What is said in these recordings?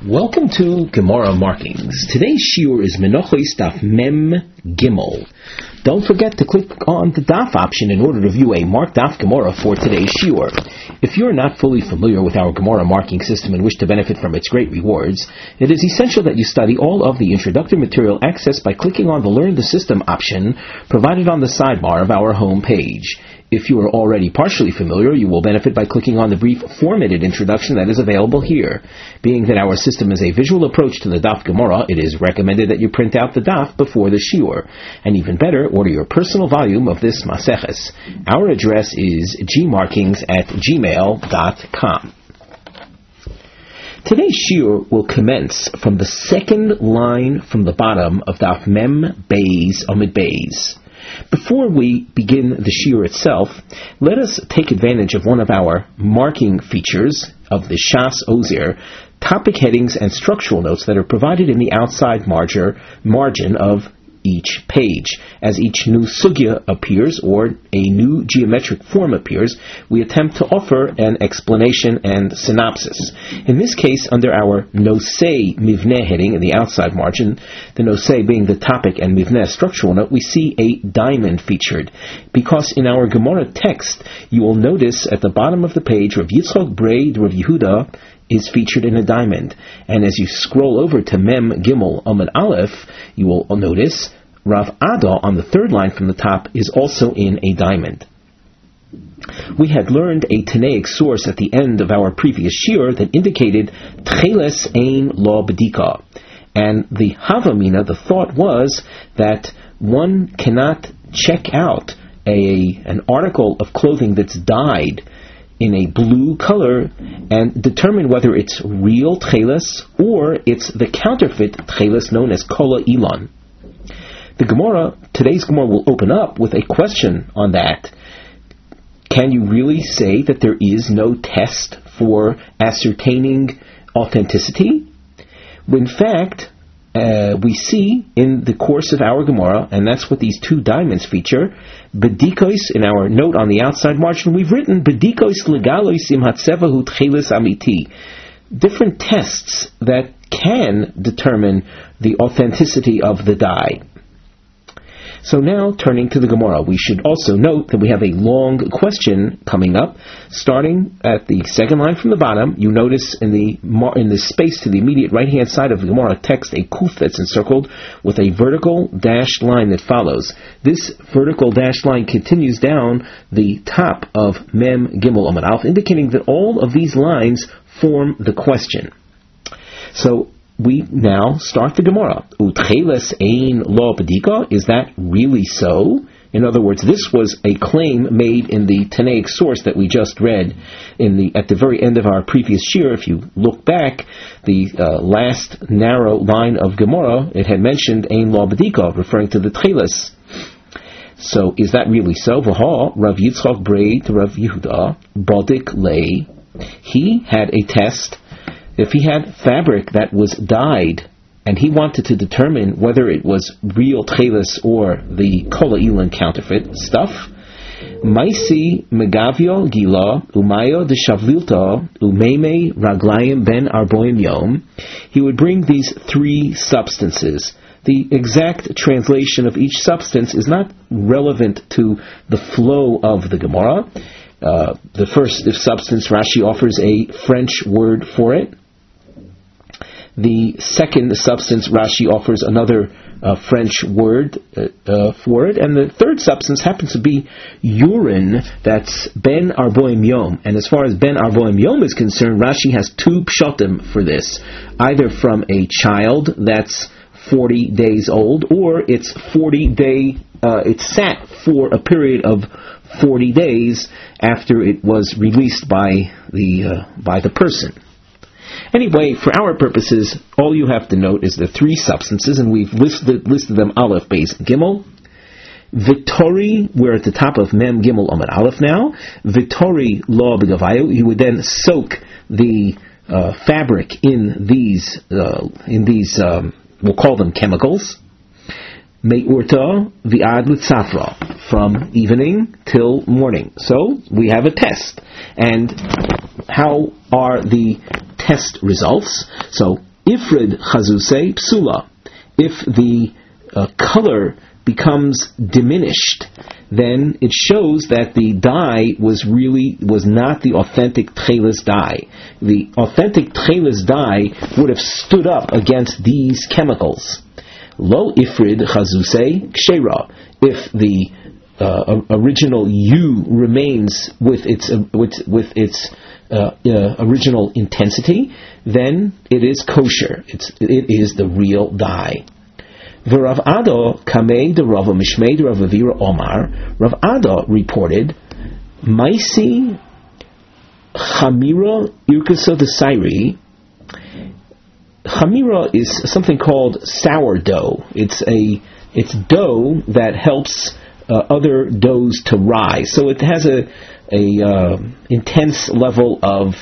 Welcome to Gemara Markings. Today's shiur is Menachos Daf Mem Gimel. Don't forget to click on the Daf option in order to view a marked Daf Gemara for today's shiur. If you're not fully familiar with our Gemara marking system and wish to benefit from its great rewards, it is essential that you study all of the introductory material accessed by clicking on the Learn the System option provided on the sidebar of our home page. If you are already partially familiar, you will benefit by clicking on the brief formatted introduction that is available here. Being that our system is a visual approach to the Daf Gemara, it is recommended that you print out the Daf before the shiur. And even better, order your personal volume of this Maseches. Our address is gmarkings@gmail.com. Today's shiur will commence from the second line from the bottom of Daf Mem Beis Amid Beis. Before we begin the shiur itself, let us take advantage of one of our marking features of the Shas Ozer, topic headings and structural notes that are provided in the outside margin of each page. As each new sugya appears or a new geometric form appears, we attempt to offer an explanation and synopsis. In this case, under our Nosei Mivneh heading in the outside margin, the Nosei being the topic and Mivneh structural note, we see a diamond featured. Because in our Gemara text, you will notice at the bottom of the page, Rav Yitzchok Brei Rav Yehuda is featured in a diamond. And as you scroll over to Mem Gimel Amud Aleph, you will notice Rav Ada on the third line from the top is also in a diamond. We had learned a Tanaic source at the end of our previous shiur that indicated Tcheles Ein Lo B'dika. And the Havamina, the thought was that one cannot check out an article of clothing that's dyed in a blue color and determine whether it's real tcheles or it's the counterfeit tcheles known as kola ilan. Today's Gemara will open up with a question on that. Can you really say that there is no test for ascertaining authenticity? In fact, we see in the course of our Gemara, and that's what these two diamonds feature, bedikois, in our note on the outside margin, we've written bedikois legalois im hatzevahu tcheles amiti. Different tests that can determine the authenticity of the dye. So now, turning to the Gemara, we should also note that we have a long question coming up, starting at the second line from the bottom. You notice in the space to the immediate right-hand side of the Gemara text a kuf that's encircled with a vertical dashed line that follows. This vertical dashed line continues down the top of Mem Gimel Amud Aleph, indicating that all of these lines form the question. So we now start the Gemara. Utcheles ein lo b'dika. Is that really so? In other words, this was a claim made in the Tanaic source that we just read at the very end of our previous shiur. If you look back, the last narrow line of Gemara, it had mentioned ein lo b'dika, referring to the tcheles. So is that really so? V'ha Rav Yitzchok Brei to Rav Yehuda Bodik Lei. He had a test. If he had fabric that was dyed, and he wanted to determine whether it was real tcheles or the kola ilan counterfeit stuff, Maisi megavio gila umayo de shavlilta umeime raglayim ben arboim yom. He would bring these three substances. The exact translation of each substance is not relevant to the flow of the Gemara. The first substance, Rashi offers a French word for it. The second substance, Rashi offers another French word for it. And the third substance happens to be urine, that's Ben Arboim Yom. And as far as Ben Arboim Yom is concerned, Rashi has two pshatim for this. Either from a child that's 40 days old, or it's it sat for a period of 40 days after it was released by the person. Anyway, for our purposes, all you have to note is the three substances, and we've listed them Aleph, Beis, Gimel. Vitori, we're at the top of Mem Gimel Amud Aleph now. Vitori lo b'gavayu. You would then soak the fabric in these we'll call them chemicals. Me'urta v'ad l'tzafra, from evening till morning. So we have a test. And how are the test results? So Ifrid chazuse psula. If the color becomes diminished, then it shows that the dye was not the authentic tchelis dye. The authentic tchelis dye would have stood up against these chemicals. Lo ifrid chazuse kshera. If the original U remains with its original intensity, then it is kosher. It is the real dye. V'Rav Ado kamei de Rav Mishmei de Rav Avira Omar. Rav Ado reported, Maisi Chamira Irkasa de Sairi. Chamira is something called sourdough. It's dough that helps other doughs to rise. So it has a intense level of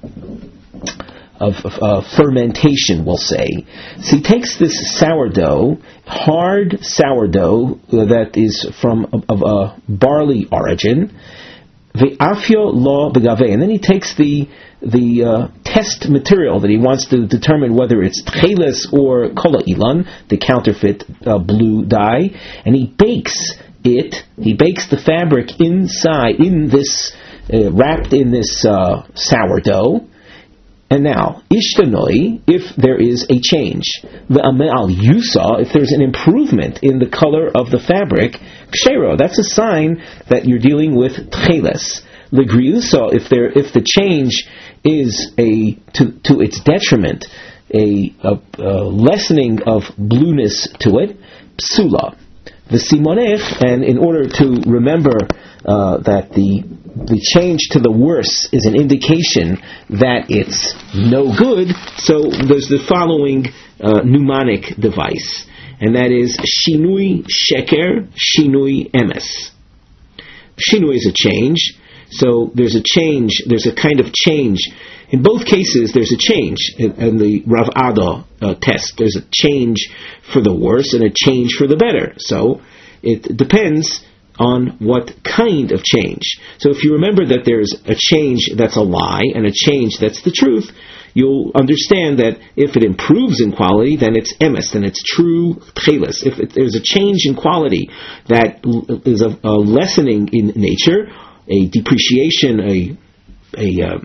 fermentation, we'll say. So he takes this sourdough, hard sourdough that is from a barley origin, ve'afyo lo begave, and then he takes the test material that he wants to determine whether it's tcheles or kola ilan, the counterfeit blue dye, and he bakes it. He bakes the fabric inside, wrapped in this sourdough. And now, ishtanoi, if there is a change, ve'ame'al yusa, if there's an improvement in the color of the fabric, kshero, that's a sign that you're dealing with tcheles. Legriusa, if the change is to its detriment, a lessening of blueness to it, psula. The simonech, and in order to remember that the change to the worse is an indication that it's no good, so there's the following mnemonic device, and that is shinui sheker, shinui emes. Shinui is a change, so there's a kind of change. In both cases, there's a change in the Rav Ado test. There's a change for the worse and a change for the better. So it depends on what kind of change. So if you remember that there's a change that's a lie and a change that's the truth, you'll understand that if it improves in quality, then it's emes, then it's true tcheles. If there's a change in quality that is a lessening in nature, a depreciation, a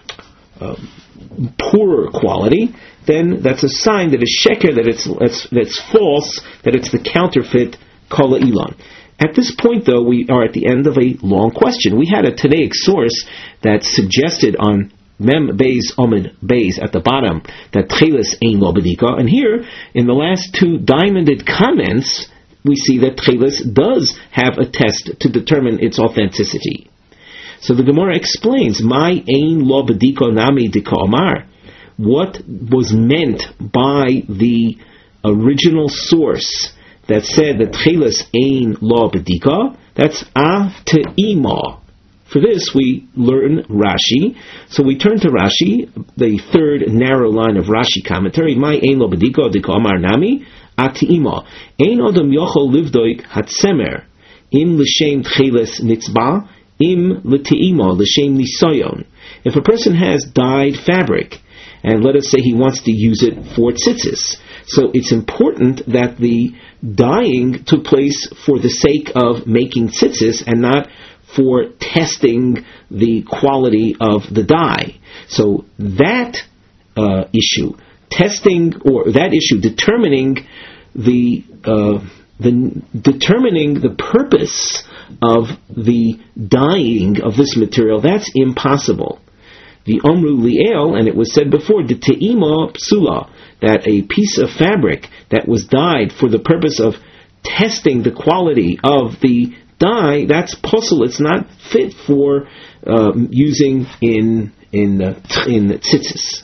poorer quality, then that's a sign that it's sheker, that it's false, that it's the counterfeit kala ilan. At this point, though, we are at the end of a long question. We had a Tanaic source that suggested on Mem Beis Omid Beis at the bottom that tcheles ein lo bedika, and here in the last two diamonded comments we see that tcheles does have a test to determine its authenticity. So the Gemara explains, "My ein lo bediko nami dika omar." What was meant by the original source that said that tcheles ein lo bedika? That's a te'ima. For this we learn Rashi. So we turn to Rashi, the third narrow line of Rashi commentary. My ein lo bediko dika omar nami a te'ima. Ein odom yochol livdoik hatsemer im l'shem tcheles nitzba. Im l'te'imo l'shem nisayon. If a person has dyed fabric, and let us say he wants to use it for tzitzis, so it's important that the dyeing took place for the sake of making tzitzis and not for testing the quality of the dye. So that issue, determining determining the purpose of the dyeing of this material, that's impossible. The Omru Li'el, and it was said before, the Te'ima Psula, that a piece of fabric that was dyed for the purpose of testing the quality of the dye, that's puzzle. It's not fit for using in tzitzis.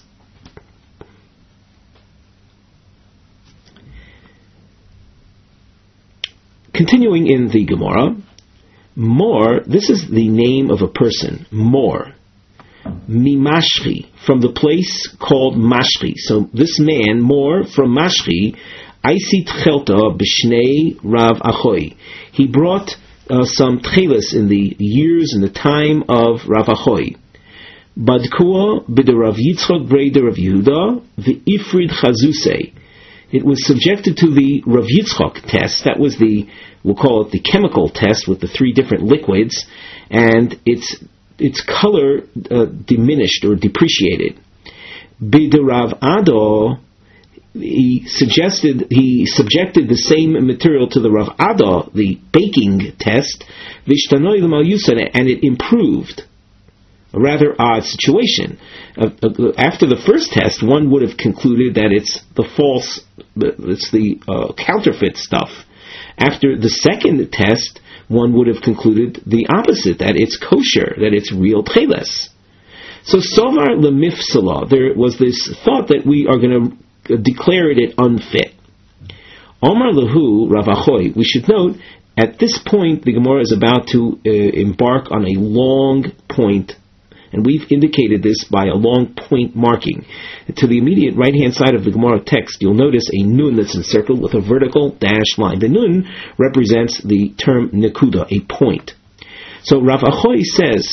Continuing in the Gemara, Mor, this is the name of a person, Mor, Mimashchi, from the place called Mashchi. So this man, Mor, from Mashchi, Aisit Chelta B'shnei Rav Achoi. He brought some tcheles in the years and the time of Rav Achoi. Badkua b'derav Yitzchok brei Rav Yehuda v'ifrid chazusei. It was subjected to the Rav Yitzchok test. That was we'll call it the chemical test with the 3 different liquids, and its color diminished or depreciated. B'derav Ado, he subjected the same material to the Rav Ado, the baking test, v'ishtanoi l'mal yusan, and it improved. A rather odd situation. After the first test, one would have concluded that it's the counterfeit stuff. After the second test, one would have concluded the opposite, that it's kosher, that it's real tcheles. So sovar lemifsala, there was this thought that we are going to declare it unfit. Omar lahu Rav Achoy, we should note, at this point the Gemara is about to embark on a long point, and we've indicated this by a long point marking. To the immediate right-hand side of the Gemara text, you'll notice a nun that's encircled with a vertical dashed line. The nun represents the term nekuda, a point. So Rav Achoy says,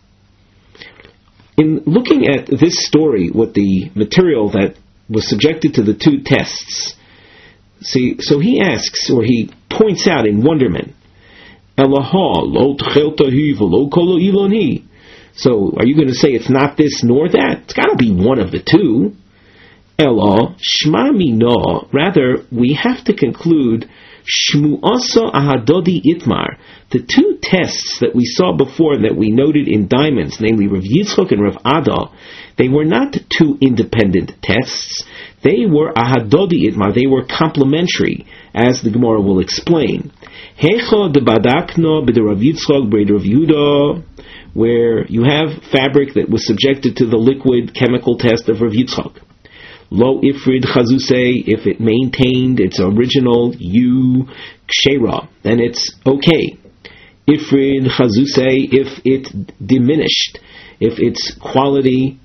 in looking at this story with the material that was subjected to the 2 tests, so he asks, or he points out in wonderment, Elaha lo tcheltahi v'lo kolo iloni. So, are you going to say it's not this nor that? It's got to be one of the 2. Elo, shma mino. Rather, we have to conclude shmu'asa ahadodi itmar. The 2 tests that we saw before that we noted in diamonds, namely Rav Yitzchok and Rav Ada, they were not 2 independent tests. They were ahadodi itmar. They were complementary, as the Gemara will explain. Hecha de badakno b'de Rav Yitzchok b'de Rav Yehuda, where you have fabric that was subjected to the liquid chemical test of Rav Yitzchok. Lo ifrid chazusei, if it maintained its original kshera, then it's okay. Ifrid chazusei, if it diminished, if its quality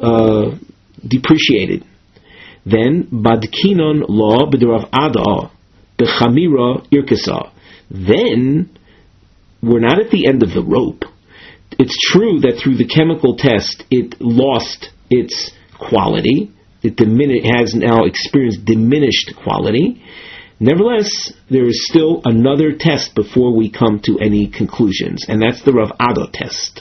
depreciated. Then badkinon lo b'derav Ada b'chamira irkasa. Then we're not at the end of the rope. It's true that through the chemical test it lost its quality. It has now experienced diminished quality. Nevertheless, there is still another test before we come to any conclusions, and that's the Rav Ada test.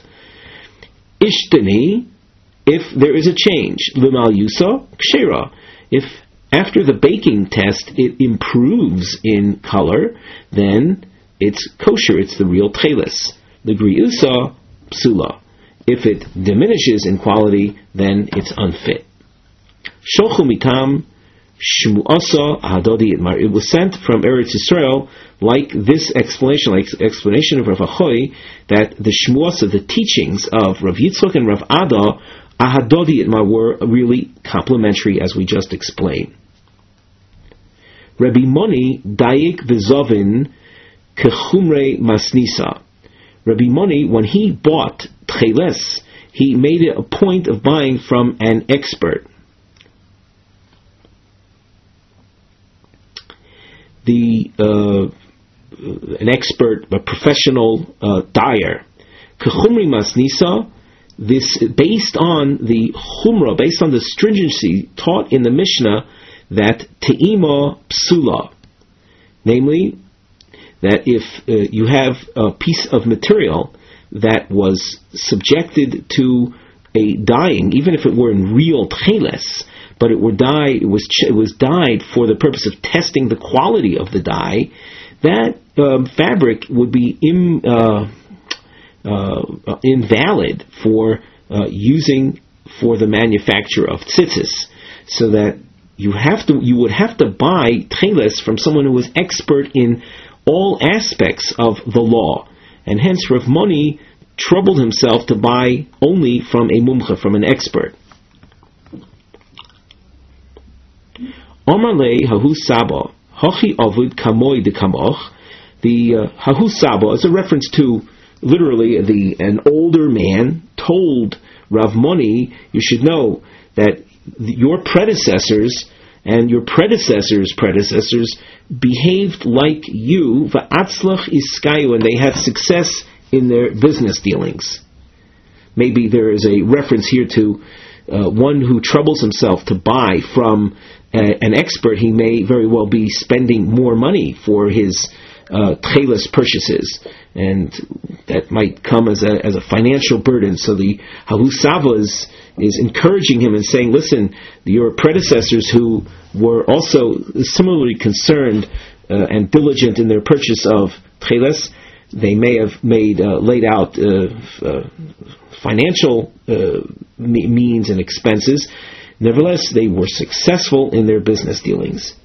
Ishtani, if there is a change, Limal Yusa, Kshera, if after the baking test it improves in color, then it's kosher, it's the real tcheles. The Griusa, Psula. If it diminishes in quality, then it's unfit. Sholchu mitam shmuasa ahadodi itmar. It was sent from Eretz Yisrael, like this explanation of Rav Achoy, that the shmuasa, the teachings of Rav Yitzchok and Rav Ada, ahadodi itmar, were really complementary, as we just explained. Rabbi Moni dayik v'zovin kechumrei masnisa. Rabbi Moni, when he bought tcheles, he made it a point of buying from an expert. An expert, a professional dyer. Kechumri masnisa, this based on the chumra, based on the stringency taught in the Mishnah, that te'ima psula, namely, that if you have a piece of material that was subjected to a dyeing, even if it were in real tcheles, but it was dyed for the purpose of testing the quality of the dye, that fabric would be invalid for using for the manufacture of tzitzis, so that you would have to buy tcheles from someone who was expert in all aspects of the law, and hence Rav Moni troubled himself to buy only from a mumcha, from an expert. Omar le hahu saba hachi avud kamoi de kamoch. The hahu saba is a reference to literally an older man told Rav Moni, you should know that your predecessors and your predecessors' predecessors behaved like you, va'atzlach iskayu, and they had success in their business dealings. maybe there is a reference here to one who troubles himself to buy from an expert. He may very well be spending more money for his tcheles purchases, and that might come as a financial burden. So the Halusava is encouraging him and saying, listen, your predecessors who were also similarly concerned and diligent in their purchase of tcheles, they may have laid out financial means and expenses. Nevertheless, they were successful in their business dealings.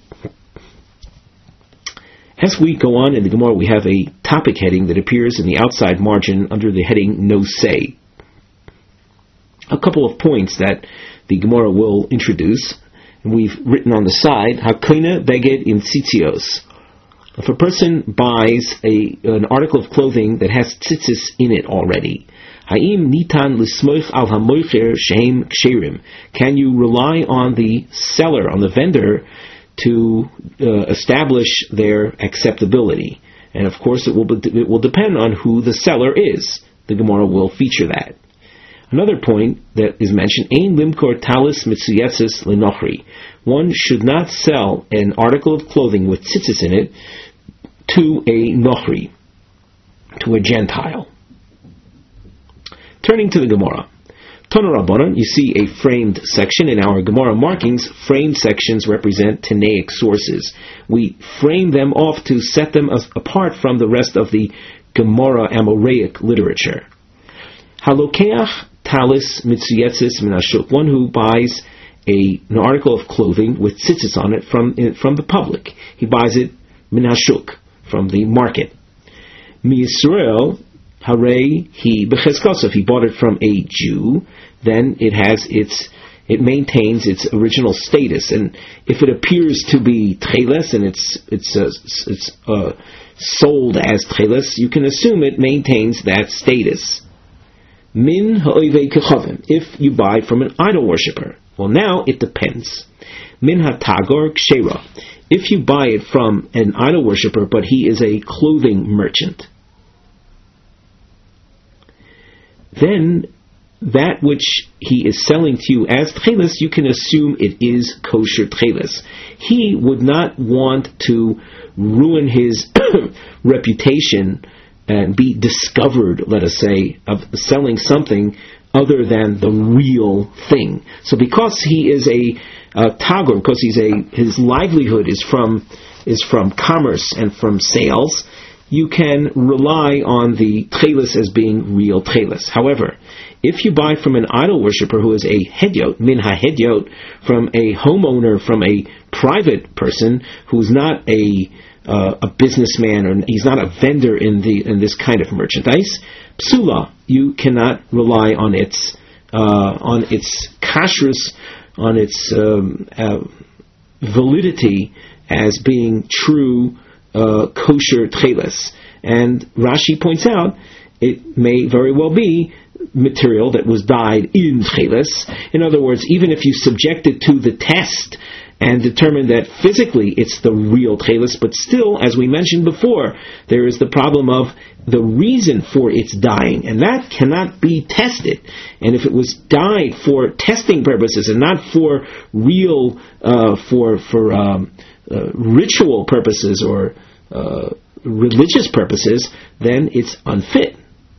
As we go on in the Gemara, we have a topic heading that appears in the outside margin under the heading No Say. A couple of points that the Gemara will introduce, and we've written on the side, Hakoina Beged in Tzitzios. If a person buys an article of clothing that has tzitzis in it already, Ha'im nitan lismoich al hamoicher shehem ksherim. Can you rely on the seller, on the vendor, to establish their acceptability? And of course, it will depend on who the seller is. The Gemara will feature that. Another point that is mentioned: Ein limkor talis mitzuyetzis lenochri. One should not sell an article of clothing with tzitzis in it to a nochri, to a Gentile. Turning to the Gemara, Tana Rabbanan, you see a framed section in our Gemara markings. Framed sections represent Tanaic sources. We frame them off to set them apart from the rest of the Gemara Amoraic literature. Halokeach talis mitzuyetzis minashuk. One who buys an article of clothing with tzitzis on it from the public. He buys it minashuk, from the market. Mi Yisrael Harei he becheskos. If he bought it from a Jew, then it maintains its original status. And if it appears to be tcheles and it's sold as tcheles, you can assume it maintains that status. Min ha'oivei kechavim. If you buy from an idol worshipper, well, now it depends. Min ha'tagor kshera. If you buy it from an idol worshipper, but he is a clothing merchant, then that which he is selling to you as tcheles, you can assume it is kosher tcheles. He would not want to ruin his reputation and be discovered, let us say, of selling something other than the real thing. So because he is a tagor, because his livelihood is from commerce and from sales, you can rely on the tcheles as being real tcheles. However, if you buy from an idol worshipper who is a hedyot, min ha-hedyot, from a homeowner, from a private person who's not a businessman, or he's not a vendor in this kind of merchandise, psula, you cannot rely on its kashrus, on its validity as being true kosher tcheles. And Rashi points out it may very well be material that was dyed in tcheles. In other words, even if you subject it to the test and determine that physically it's the real tcheles, but still, as we mentioned before, there is the problem of the reason for its dyeing, and that cannot be tested. And if it was dyed for testing purposes and not for real, ritual purposes or religious purposes, then it's unfit.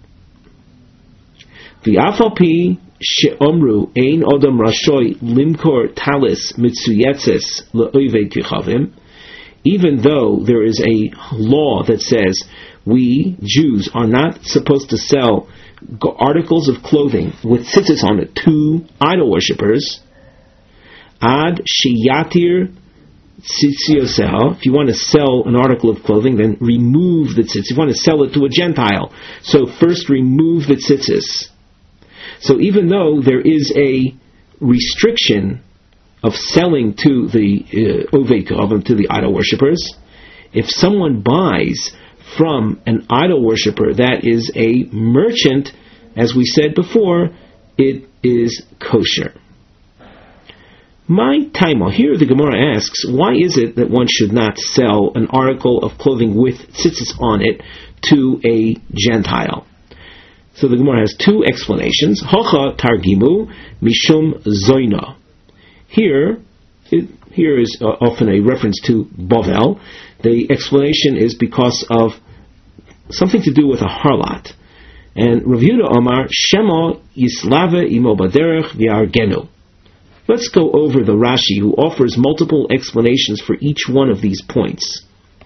V'afalpi she'omru ein odam rashoy limkor talis mitzuyetzes le'oivei kichavim. Even though there is a law that says we Jews are not supposed to sell articles of clothing with tzitzis on it to idol worshippers, ad sheyatir tzitzioseh. If you want to sell an article of clothing, then remove the tzitzis. If you want to sell it to a Gentile, so first remove the tzitzis. So even though there is a restriction of selling to the ovei kechavim, to the idol worshippers, if someone buys from an idol worshipper that is a merchant, as we said before, it is kosher. My taima, here the Gemara asks, why is it that one should not sell an article of clothing with tzitzis on it to a Gentile? So the Gemara has two explanations. Hocha targimu mishum zoina. Here is often a reference to Bavel. The explanation is because of something to do with a harlot. And Rav Yehuda Omar, Shema Yislave imo baderech v'argenu. Let's go over the Rashi, who offers multiple explanations for each one of these points.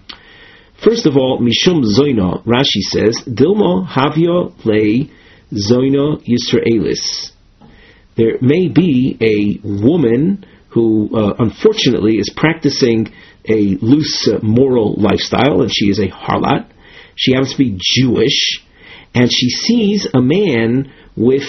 First of all, Mishum Zoina, Rashi says, Dilmo Havio Le Zoina Yisraelis. There may be a woman who, unfortunately, is practicing a loose moral lifestyle, and she is a harlot. She happens to be Jewish, and she sees a man with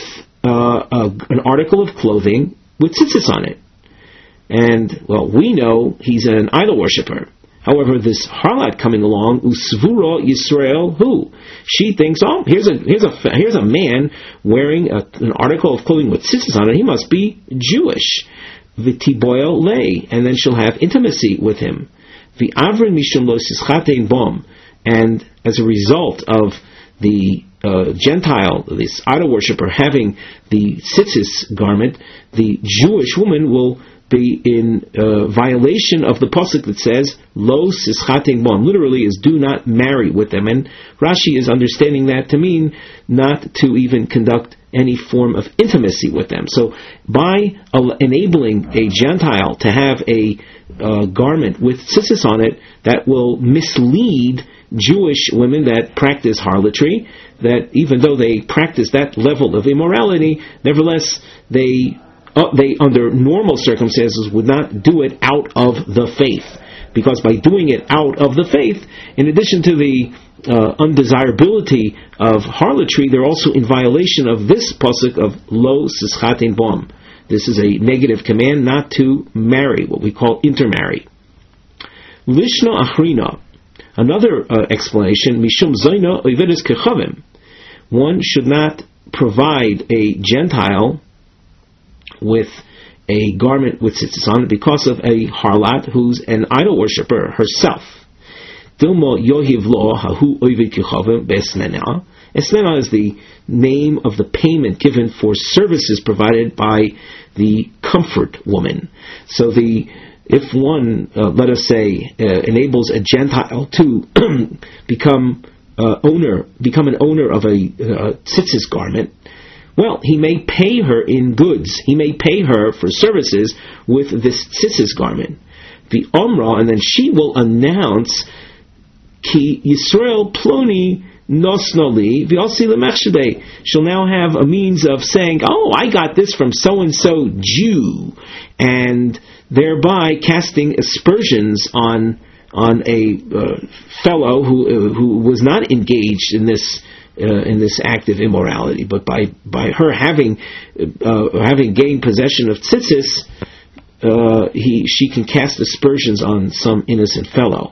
an article of clothing with tzitzis on it. And, well, we know he's an idol worshiper. However, this harlot coming along, Usvura Yisrael, who? She thinks, oh, here's a man wearing an article of clothing with tzitzis on it. He must be Jewish. V'tiboyel lei, and then she'll have intimacy with him. V'avrin mishum lo sischatein bom, and as a result of the Gentile, this idol worshiper, having the tzitzis garment, the Jewish woman will be in violation of the pasuk that says lo sischatein bom. Literally is do not marry with them, and Rashi is understanding that to mean not to even conduct any form of intimacy with them. So by enabling a Gentile to have a garment with tzitzis on it, that will mislead Jewish women that practice harlotry, that even though they practice that level of immorality, nevertheless they under normal circumstances would not do it out of the faith. Because by doing it out of the faith, in addition to the undesirability of harlotry, they're also in violation of this pasuk of lo sischatein bom. This is a negative command not to marry, what we call intermarry. Lishna achrina, another explanation, mishum zoina oivedes kechavim. One should not provide a Gentile with a garment with tzitzis on it because of a harlot who's an idol worshiper herself. Dilmo yohiv lo hahu oived kechavim be'esnena. Esnena is the name of the payment given for services provided by the comfort woman. So if one, let us say, enables a Gentile to become an owner of a tzitzis garment, well, he may pay her in goods. He may pay her for services with this tzitzis garment. The Omra, and then she will announce, Ki Yisrael Ploni Nosnoli V'osi Lemechshadei. She'll now have a means of saying, oh, I got this from so-and-so Jew, and thereby casting aspersions on a fellow who was not engaged in this act of immorality, but by her having gained possession of tzitzis, she can cast aspersions on some innocent fellow.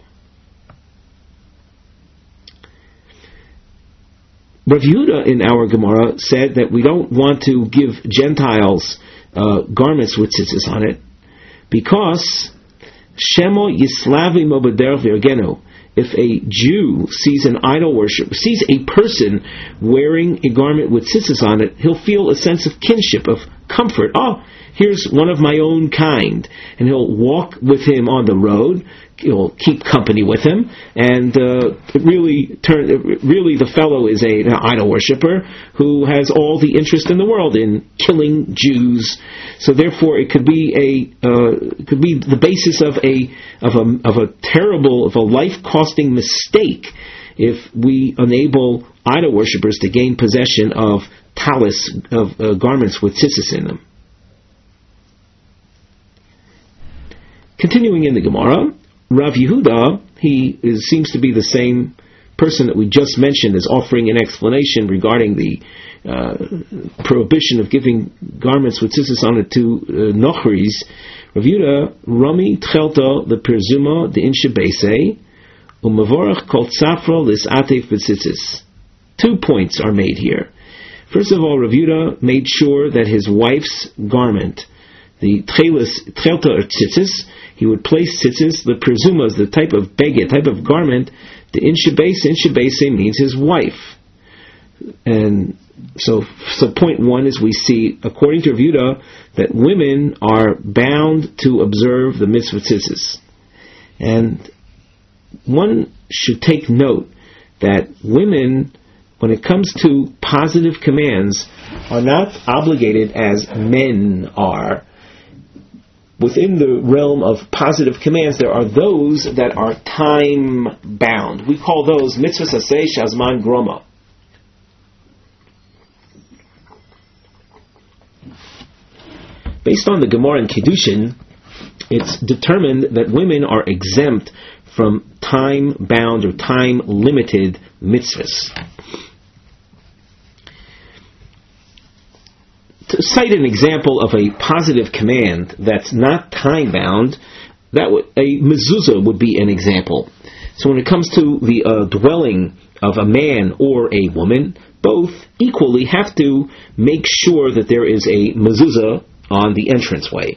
Rav Yehuda in our Gemara said that we don't want to give Gentiles garments with tzitzis on it, because Shemo Yislavi Mobader V'Yagenu. If a Jew sees an idol worshiper, sees a person wearing a garment with tzitzis on it, he'll feel a sense of kinship, of comfort. Oh, here's one of my own kind. And he'll walk with him on the road, he'll keep company with him, and really the fellow is an idol worshiper who has all the interest in the world in killing Jews. So therefore, it could be the basis of a terrible, of a life-costing mistake if we enable idol worshippers to gain possession of talis, of garments with tzitzis in them. Continuing in the Gemara, Rav Yehuda, seems to be the same person that we just mentioned as offering an explanation regarding the prohibition of giving garments with tzitzis on it to nochris. Rav Yehuda, Rami Tchelta the Perzuma the Inshe Beisei Umavorach Kol Tzafra Lis Atef B'tzitzis. 2 points are made here. First of all, Rav Yehuda made sure that his wife's garment, the Tchelta or tzitzis, he would place tzitzis, the Perzumas, the type of beged, type of garment, the Inshe Beisei means his wife. And So point one is we see, according to Rav Yehuda, that women are bound to observe the mitzvah tzitzis. And one should take note that women, when it comes to positive commands, are not obligated as men are. Within the realm of positive commands, there are those that are time-bound. We call those mitzvahs aseh shazman groma. Based on the Gemara in Kedushin, it's determined that women are exempt from time-bound or time-limited mitzvahs. To cite an example of a positive command that's not time-bound, a mezuzah would be an example. So when it comes to the dwelling of a man or a woman, both equally have to make sure that there is a mezuzah on the entranceway.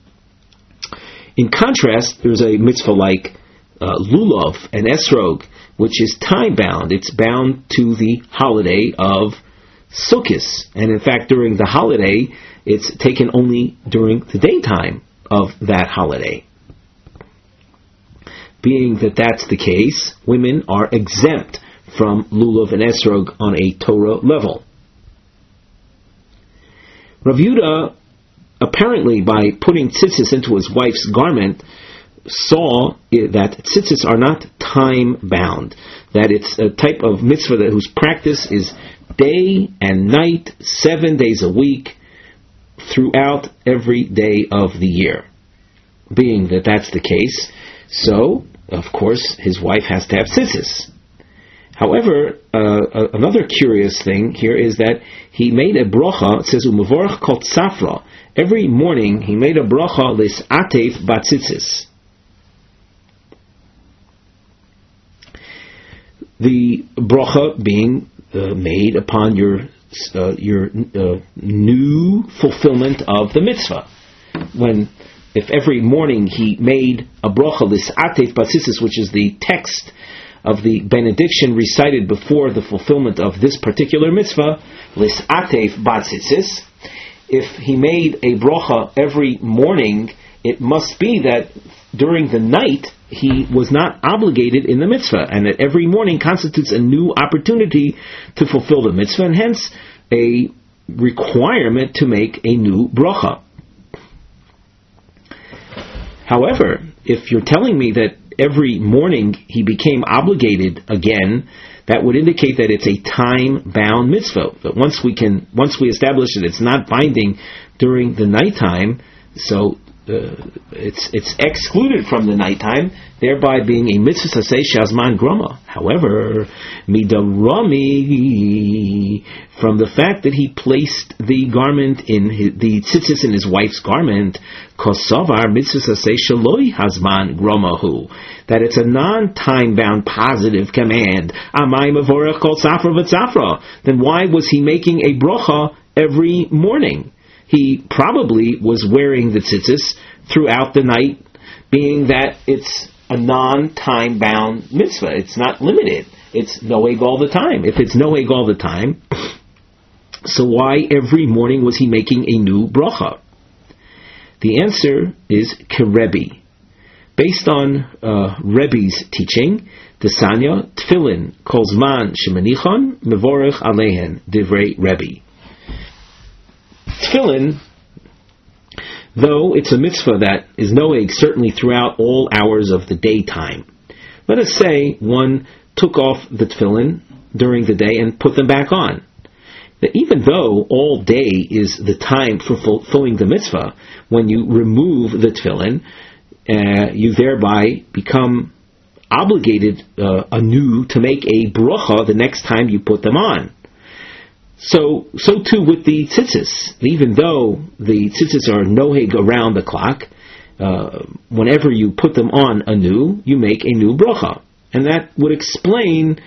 In contrast, there's a mitzvah like lulav and esrog, which is time-bound. It's bound to the holiday of Sukkot, and in fact, during the holiday, it's taken only during the daytime of that holiday. Being that that's the case, women are exempt from lulav and esrog on a Torah level. Rav Yehuda, apparently by putting tzitzis into his wife's garment, saw that tzitzis are not time-bound, that it's a type of mitzvah whose practice is day and night, 7 days a week, throughout every day of the year. Being that that's the case, so, of course, his wife has to have tzitzis. However, another curious thing here is that he made a bracha. It says, "Umevorach kol tzafra." Every morning he made a bracha lis'atef batzitzis. The bracha being made upon your new fulfillment of the mitzvah. If every morning he made a bracha lis'atef batzitzis, which is the text of the benediction recited before the fulfillment of this particular mitzvah, lis'atef batzitzis. If he made a bracha every morning, it must be that during the night he was not obligated in the mitzvah, and that every morning constitutes a new opportunity to fulfill the mitzvah, and hence a requirement to make a new bracha. However, if you're telling me that every morning he became obligated again, that would indicate that it's a time-bound mitzvah. But once we establish that it's not binding during the nighttime, so it's excluded from the nighttime, thereby being a mitzvah aseh shazman groma. However, midarami, from the fact that he placed the garment the tzitzis in his wife's garment, kosavar mitzvah aseh shaloi hazman gromahu, that it's a non-time bound positive command. Amay mevorach kol tzafra v'tzafra. Then why was he making a bracha every morning? He probably was wearing the tzitzis throughout the night, being that it's a non-time bound mitzvah. It's not limited. It's noeg all the time. If it's noeg all the time, so why every morning was he making a new bracha? The answer is Kerebi. Based on Rebbe's teaching, Desanya Tfilin Kolzman Shemanichon Mevorech Alehen Divrei Rebbe. Tfilin, though it's a mitzvah that is noeg certainly throughout all hours of the daytime. Let us say one took off the tefillin during the day and put them back on. That even though all day is the time for fulfilling the mitzvah, when you remove the tefillin, you thereby become obligated anew to make a bracha the next time you put them on. So too with the tzitzis. Even though the tzitzis are noheg around the clock, whenever you put them on anew, you make a new bracha. And that would explain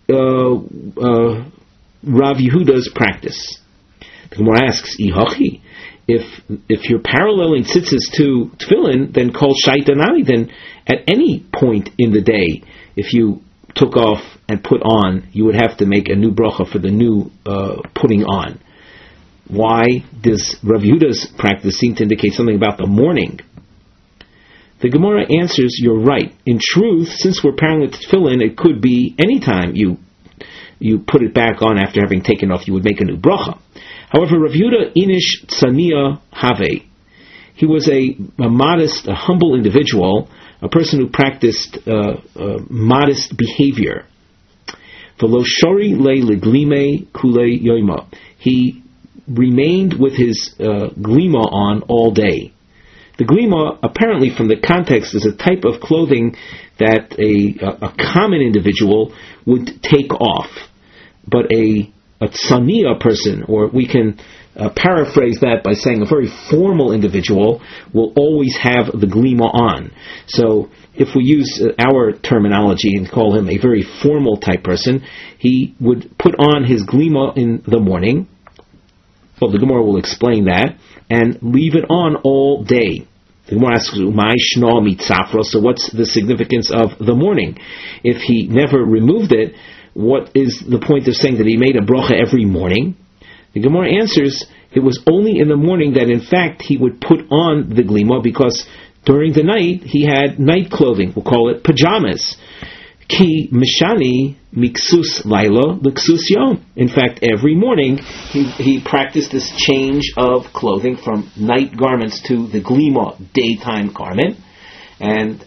Rav Yehuda's practice. The Gemara asks, Ihachi, if you're paralleling tzitzis to tefillin, then kol shaitanami, then at any point in the day, if you took off and put on, you would have to make a new bracha for the new putting on. Why does Rav Yehuda's practice seem to indicate something about the morning? The Gemara answers, you're right. In truth, since we're pairing it to tefillin, it could be any time you put it back on after having taken off, you would make a new bracha. However, Rav Yehuda inish tzania have. He was a modest, a humble individual, a person who practiced modest behavior. V'lo shori le leglime kule yoima. He remained with his glima on all day. The glima, apparently from the context, is a type of clothing that a common individual would take off. But a tzaniya person, or we can paraphrase that by saying a very formal individual, will always have the glima on. So if we use our terminology and call him a very formal type person, he would put on his glima in the morning. Well, the Gemara will explain that, and leave it on all day. The Gemara asks, "Umay shna mitzafra?" So what's the significance of the morning? If he never removed it, what is the point of saying that he made a bracha every morning? The Gemara answers, it was only in the morning that in fact he would put on the glima, because during the night he had night clothing. We'll call it pajamas. Ki mishani miksus laila liksus yom. In fact, every morning he practiced this change of clothing from night garments to the glima daytime garment. And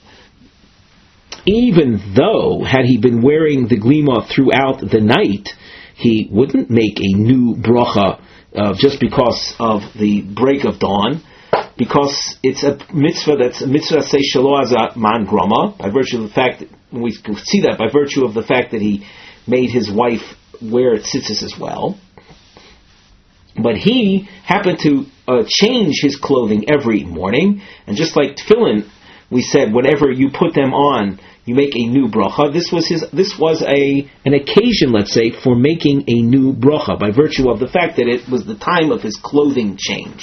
even though, had he been wearing the glima throughout the night, he wouldn't make a new bracha just because of the break of dawn, because it's a mitzvah that's a mitzvah say shelo aza man grama, by virtue of the fact that we see that by virtue of the fact that he made his wife wear tzitzis as well. But he happened to change his clothing every morning, and just like tefillin, we said whenever you put them on, you make a new bracha. This was an occasion, let's say, for making a new bracha by virtue of the fact that it was the time of his clothing change.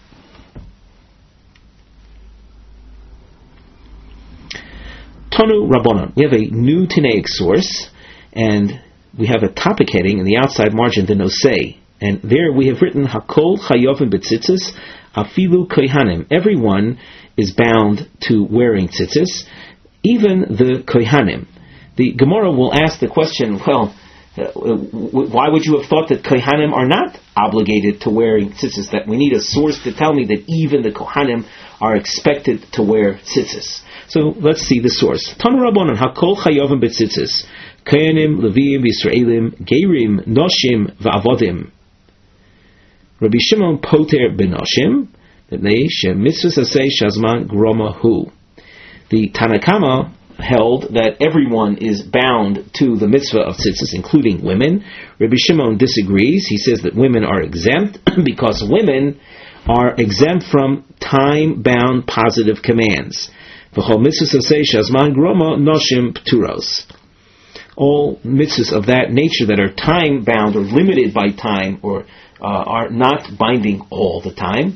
Tanu Rabbanon. We have a new Tanaic source, and we have a topic heading in the outside margin, the Nosei. And there we have written, Hakol Chayovim B'tzitzis, Afilu Kohanim. Everyone is bound to wearing tzitzis, even the Kohanim. The Gemara will ask the question, well, why would you have thought that Kohanim are not obligated to wearing tzitzis? That we need a source to tell me that even the Kohanim are expected to wear tzitzis. So let's see the source. Tanu Rabbanan, Hakol Chayovim B'tzitzis, Kohanim, Leviim, Yisraelim, Gerim, Noshim, Va'avodim. Rabbi Shimon Poter B'Noshim, B'nei Shemitzvus Asei Shazman Groma Hu. The Tanakama held that everyone is bound to the mitzvah of tzitzis, including women. Rabbi Shimon disagrees. He says that women are exempt because women are exempt from time-bound positive commands. V'chol mitzvahs asei shazman groma noshim pturos. All mitzvahs of that nature that are time-bound or limited by time or are not binding all the time,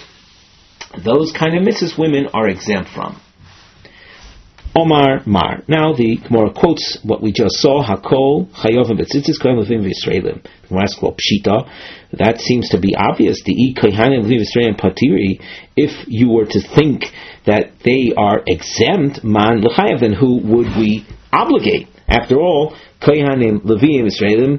those kind of mitzvahs women are exempt from. Omar Mar. Now the Gemara quotes what we just saw. Hakol chayovim b'tzitzis kohen levim v'Yisraelim. The Gemara asks, well, pshita. That seems to be obvious. The kohanim levim v'Yisraelim patiri. If you were to think that they are exempt, man l'chayav, then who would we obligate? After all, kohanim levim v'Yisraelim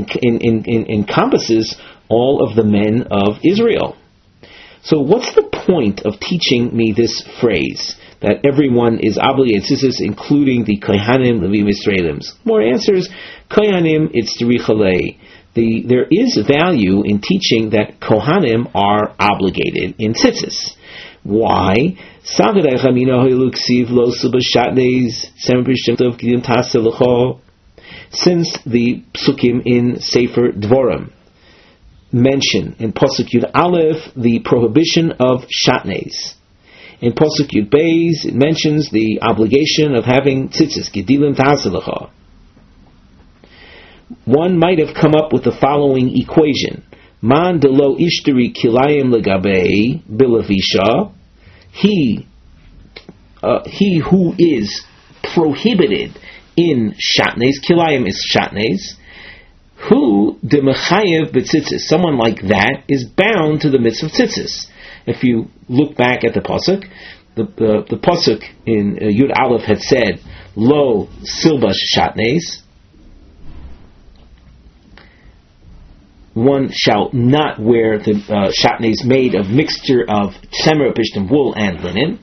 encompasses all of the men of Israel. So what's the point of teaching me this phrase, that everyone is obligated tzitzis, including the Kohanim, Levim, Yisraelims? More answers, Kohanim, it's terichale. There is value in teaching that Kohanim are obligated in tzitzis. Why? Since the psukim in Sefer Dvorim mention in Pasuk Yud Aleph the prohibition of shatnez. In Pasuk Yud Beis it mentions the obligation of having tzitzis, gedilim ta'aselecha. One might have come up with the following equation: Man delo ishteri kilayim legabei bilavisha. He who is prohibited in shatnez. Kilayim is shatnez. Who de mechayev b'tzitzis? Someone like that is bound to the mitzvah of tzitzis. If you look back at the pasuk, the pasuk in Yud Aleph had said, "Lo silbash shatnez." One shall not wear the shatnez made of mixture of tzemer, pishtim, wool, and linen.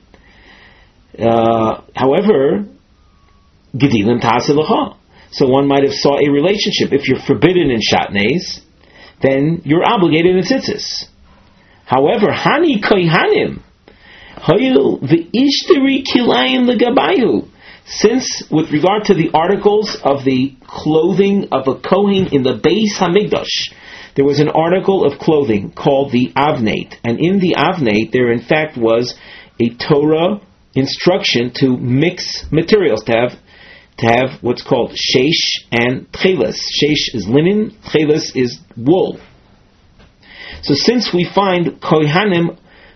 However, gedilim ta'aseh. So one might have saw a relationship. If you're forbidden in shatnez, then you're obligated in tzitzis. However, hani kohanim, hayil v'ishteri kilayim legabayu. Since, with regard to the articles of the clothing of a kohen in the Beis Hamikdash, there was an article of clothing called the Avnate, and in the Avnate there in fact was a Torah instruction to mix materials, to have what's called sheish and tcheles. Sheish is linen, tcheles is wool. So since we find kohanim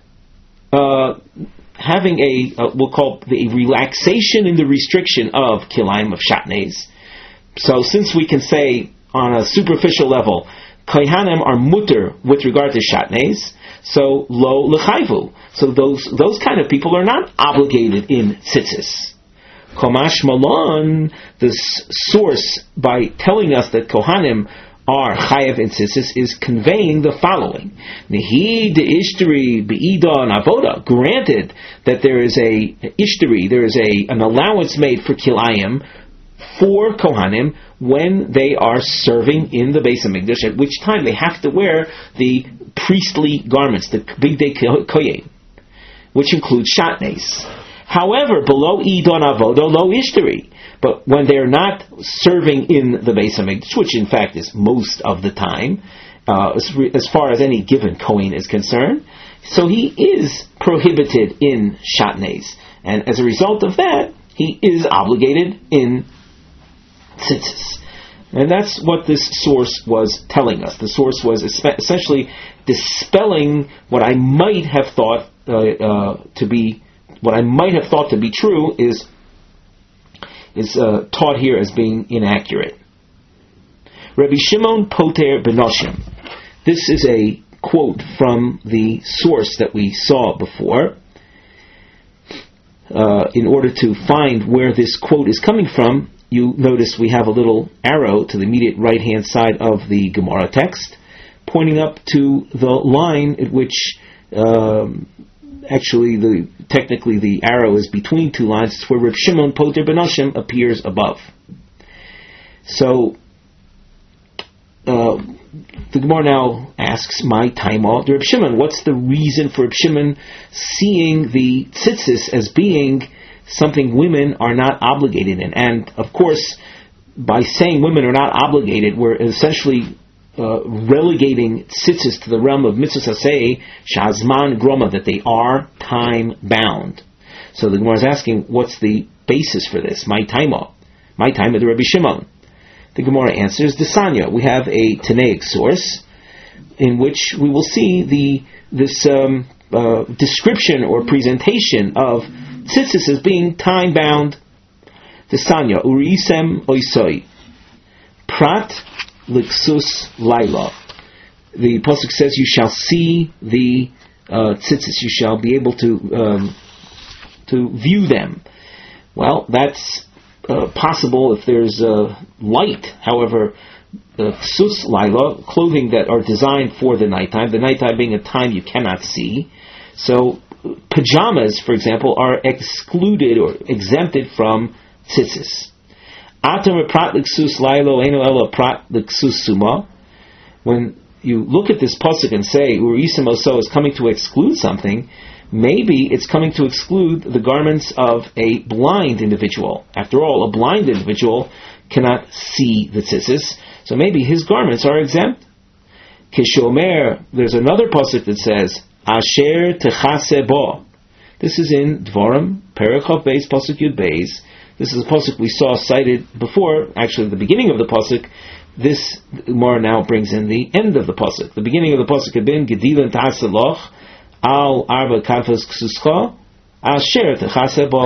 having we'll call a relaxation in the restriction of kilayim, of shatnez, so since we can say on a superficial level, kohanim are mutter with regard to shatnez, so lo lechayvu. So those kind of people are not obligated in tzitzis. Komash Malon, the source by telling us that kohanim are chayav in tzitzis is conveying the following: Nehi de ishteri beida and avoda. Granted that there is a ishteri, there is an allowance made for kilayim for kohanim when they are serving in the Beis Hamikdash, at which time they have to wear the priestly garments, the bigdei kohen, which includes shatnez. However, below idon avoda lo ishteri, but when they are not serving in the Beis Hamikdash, which in fact is most of the time, as far as any given kohen is concerned, so he is prohibited in shatnez, and as a result of that, he is obligated in tzitzis. And that's what this source was telling us. The source was essentially dispelling what I might have thought to be true is taught here as being inaccurate. Rabbi Shimon Poter Benoshim. This is a quote from the source that we saw before. In order to find where this quote is coming from, you notice we have a little arrow to the immediate right-hand side of the Gemara text, pointing up to the line at which technically the arrow is between two lines. It's where Reb Shimon Poter Benoshim appears above. So the Gemara now asks, my taima, Reb Shimon, what's the reason for Reb Shimon seeing the tzitzis as being something women are not obligated in? And of course, by saying women are not obligated, we're essentially relegating tzitzis to the realm of mitzvah saseh shazman groma, that they are time bound. So the Gemara is asking, what's the basis for this? My taima the Rabbi Shimon. The Gemara answers, Desanya. We have a Tanaic source in which we will see this description or presentation of tzitzis as being time bound. Desanya uriisem oisoi prat Liksus Laila. The pasuk says, "You shall see the tzitzis. You shall be able to view them." Well, that's possible if there's light. However, Ksus Laila, clothing that are designed for the nighttime being a time you cannot see. So, pajamas, for example, are excluded or exempted from tzitzis. When you look at this pasuk and say Urisim Oso is coming to exclude something, maybe it's coming to exclude the garments of a blind individual. After all, a blind individual cannot see the tzitzis, so maybe his garments are exempt. Kishomer, there's another pasuk that says Asher Techase Bo. This is in Dvarim, Perek Beis, pasuk Yud Beis. This is a pasuk we saw cited before, actually the beginning of the pasuk. This Gemara now brings in the end of the pasuk. The beginning of the pasuk had been Gedilan Ta'aseloch Al Arba Kafas Ksuscha Asher Techase Bo.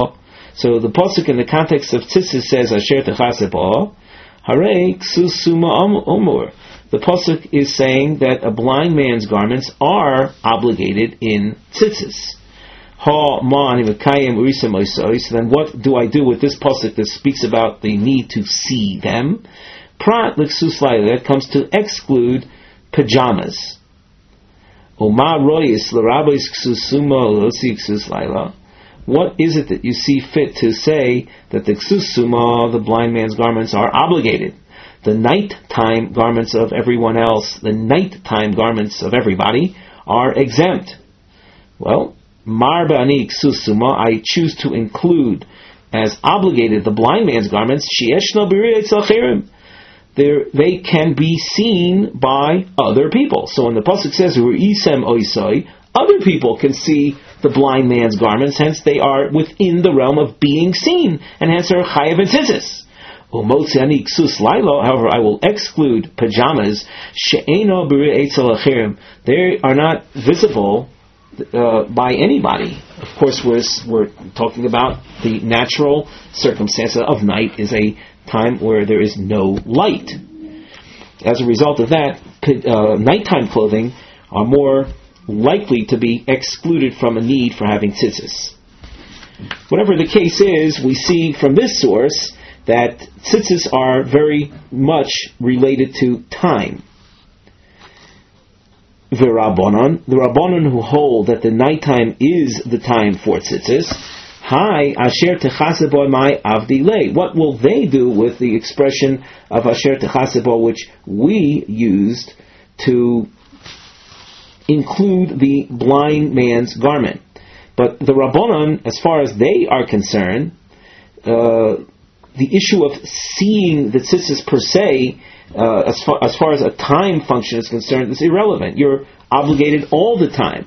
So the pasuk in the context of tzitzis says asher techase bo, harei ksus suma omur. The pasuk is saying that a blind man's garments are obligated in tzitzis. Ha ma ani mekayim urisem oisoi. So then, what do I do with this pasuk that speaks about the need to see them? Prat l'ksus laila, that comes to exclude pajamas. Oma royis l'rabois ksus suma l'osi ksus laila. What is it that you see fit to say that the ksus suma, the blind man's garments, are obligated? The nighttime garments of everyone else, the nighttime garments of everybody, are exempt. Well, marba ani ksus suma, I choose to include as obligated the blind man's garments. Sheeshna b'riyat tzalchirim. They can be seen by other people. So when the pasuk says "Ru'isem oisoi," other people can see the blind man's garments. Hence, they are within the realm of being seen, and hence are chayav and tzitzis. Umotziani ksus lailo. However, I will exclude pajamas. She'eno b'riyat tzalchirim. They are not visible by anybody. Of course, we're talking about the natural circumstance of night is a time where there is no light. As a result of that, nighttime clothing are more likely to be excluded from a need for having tzitzis. Whatever the case is, we see from this source that tzitzis are very much related to time. The Rabbanon who hold that the nighttime is the time for tzitzis, Hi, asher techasebo my avdilei. What will they do with the expression of asher techasebo, which we used to include the blind man's garment? But the Rabbanon, as far as they are concerned, the issue of seeing the tzitzis per se, as far as a time function is concerned, is irrelevant. You're obligated all the time.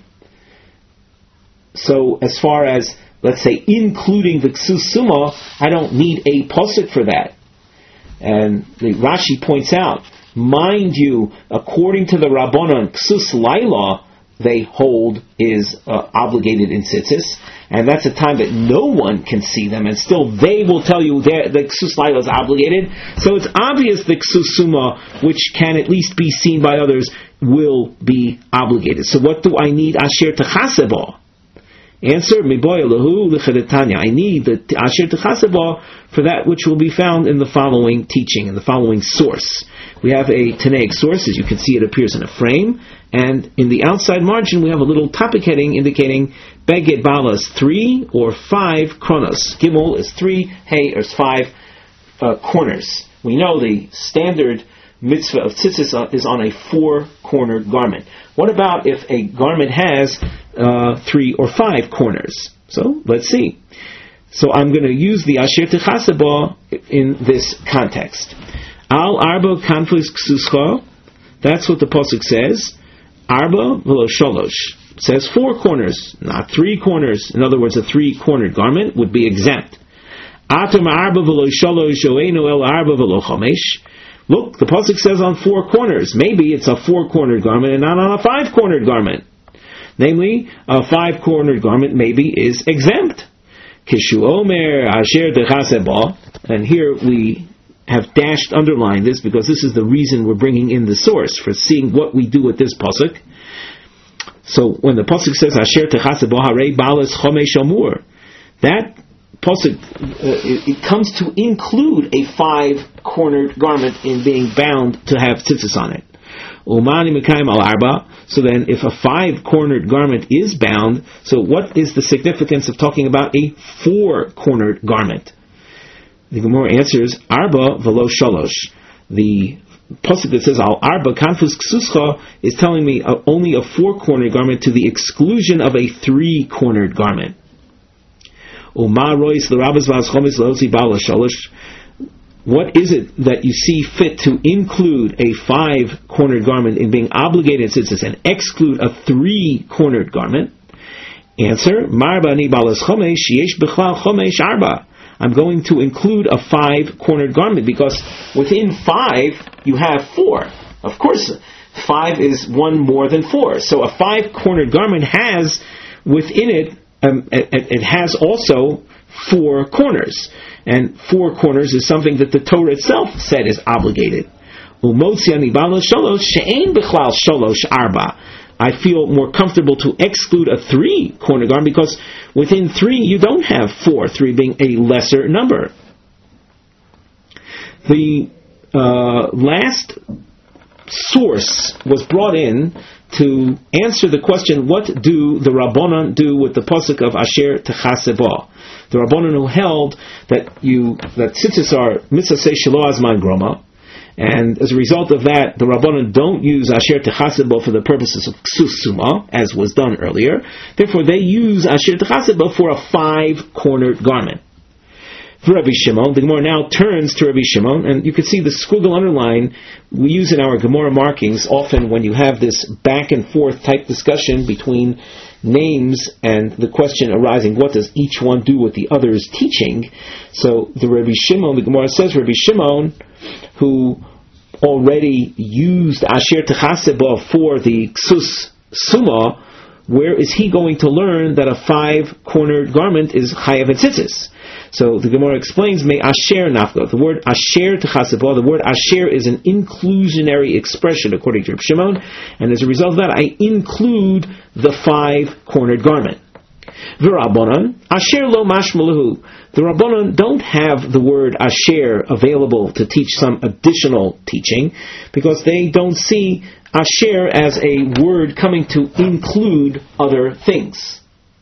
So, as far as, let's say, including the ksus suma, I don't need a pasuk for that. And the Rashi points out, mind you, according to the Rabbanon, ksus laila, they hold is obligated in tzitzis, and that's a time that no one can see them, and still they will tell you the ksus laila is obligated. So it's obvious the ksus suma, which can at least be seen by others, will be obligated. So what do I need asher techasebo? Answer, miboy lahu l'chedetanya. I need the asher techasebo for that which will be found in the following teaching, in the following source. We have a Tanaic source, as you can see it appears in a frame, and in the outside margin we have a little topic heading indicating Beged Balas 3 or 5 kronos. Gimel is 3, Hey is 5 corners. We know the standard mitzvah of tzitzis is on a 4-cornered garment. What about if a garment has 3 or 5 corners? So let's see. So I'm going to use the asher techasebo in this context. Al arba kanfus ksuscha. That's what the pasuk says. Arba v'lo shalosh. It says 4 corners, not 3 corners. In other words, a 3-cornered garment would be exempt. Atam arba v'lo shalosh oeinu el arba v'lo chomesh. Look, the pasuk says on 4 corners. Maybe it's a 4-cornered garment and not on a 5-cornered garment. Namely, a 5-cornered garment maybe is exempt. Kishu omer asher techasebo. And here we have underlined this because this is the reason we're bringing in the source for seeing what we do with this pasuk. So when the pasuk says asher techasebo harei balas chomesh amur, that pasuk it comes to include a 5-cornered garment in being bound to have tzitzis on it. Umani mekayim al arba. So then, if a 5-cornered garment is bound, so what is the significance of talking about a 4-cornered garment? The Gemara answers, Arba v'lo shalosh. The pasuk that says al arba kanfus ksuscha is telling me only a 4-cornered garment to the exclusion of a 3-cornered garment. Uma rois l'rabas v'as chomis l'osi ba'al shalosh. What is it that you see fit to include a 5-cornered garment in being obligated tzitzis and exclude a 3-cornered garment? Answer, Marba ni balas chomesh yesh b'chlal chomesh arba. I'm going to include a 5-cornered garment because within 5 you have 4. Of course, 5 is one more than 4. So a 5-cornered garment has within it it has also 4 corners. And 4 corners is something that the Torah itself said is obligated. I feel more comfortable to exclude a 3-corner garment because within 3 you don't have 4, 3 being a lesser number. The last source was brought in to answer the question, what do the Rabbanon do with the pasuk of Asher Techaseba? The Rabbanon who held that tzitzis are mitzvah shelo azman groma, and as a result of that, the Rabbanon don't use Asher Techaseba for the purposes of Ksus Suma, as was done earlier. Therefore, they use Asher Techaseba for a 5-cornered garment. For Rabbi Shimon, the Gemara now turns to Rabbi Shimon, and you can see the squiggle underline we use in our Gemara markings often when you have this back and forth type discussion between names and the question arising, what does each one do with the other's teaching? So the Rabbi Shimon, the Gemara says, Rabbi Shimon, who already used Asher Techaseba for the Ksus Suma, where is he going to learn that a 5-cornered garment is Chayav and Tzitzis? So the Gemara explains, May Asher Nafka. The word Asher Techaseba, the word Asher is an inclusionary expression according to Rabbi Shimon, and as a result of that, I include the 5-cornered garment. V'Rabbanan, Asher lo mashmalahu. The Rabbanan don't have the word Asher available to teach some additional teaching, because they don't see Asher as a word coming to include other things.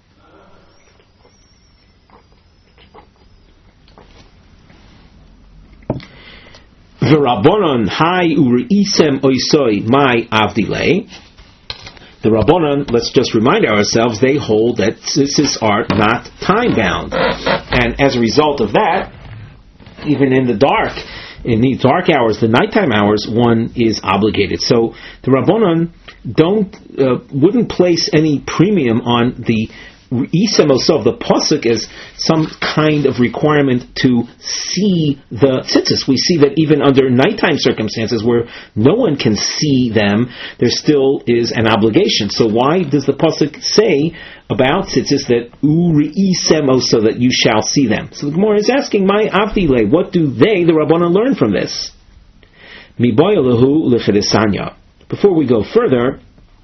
V'Rabbanan hai ureisem oisoi mai avdilei. The Rabbanan, let's just remind ourselves, they hold that tzitzis are not time-bound. And as a result of that, even in the dark hours, the nighttime hours, one is obligated. So the Rabbanan wouldn't place any premium on the Isem of the pasuk as some kind of requirement to see the tzitzis. We see that even under nighttime circumstances where no one can see them, there still is an obligation. So why does the pasuk say about tzitzis that U'Re'isem so that you shall see them? So the Gemara is asking, my avdile, what do they, the Rabbanan, learn from this? Miboyalahu l'chedesanya. Before we go further,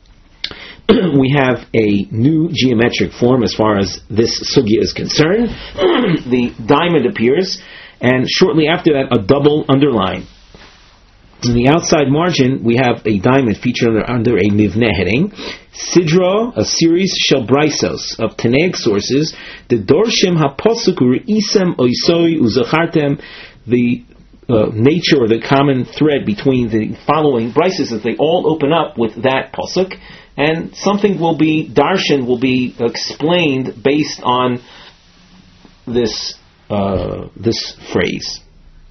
we have a new geometric form as far as this sugya is concerned. The diamond appears, and shortly after that, a double underline. In the outside margin, we have a diamond featured under a mivneh heading. Sidra, a series shel braisos of Tanaic sources. The dorshim haposuk u'reisem oisoi uzachartem. The nature or the common thread between the following braisos is they all open up with that pasuk. And something will be, darshan will be explained based on this phrase.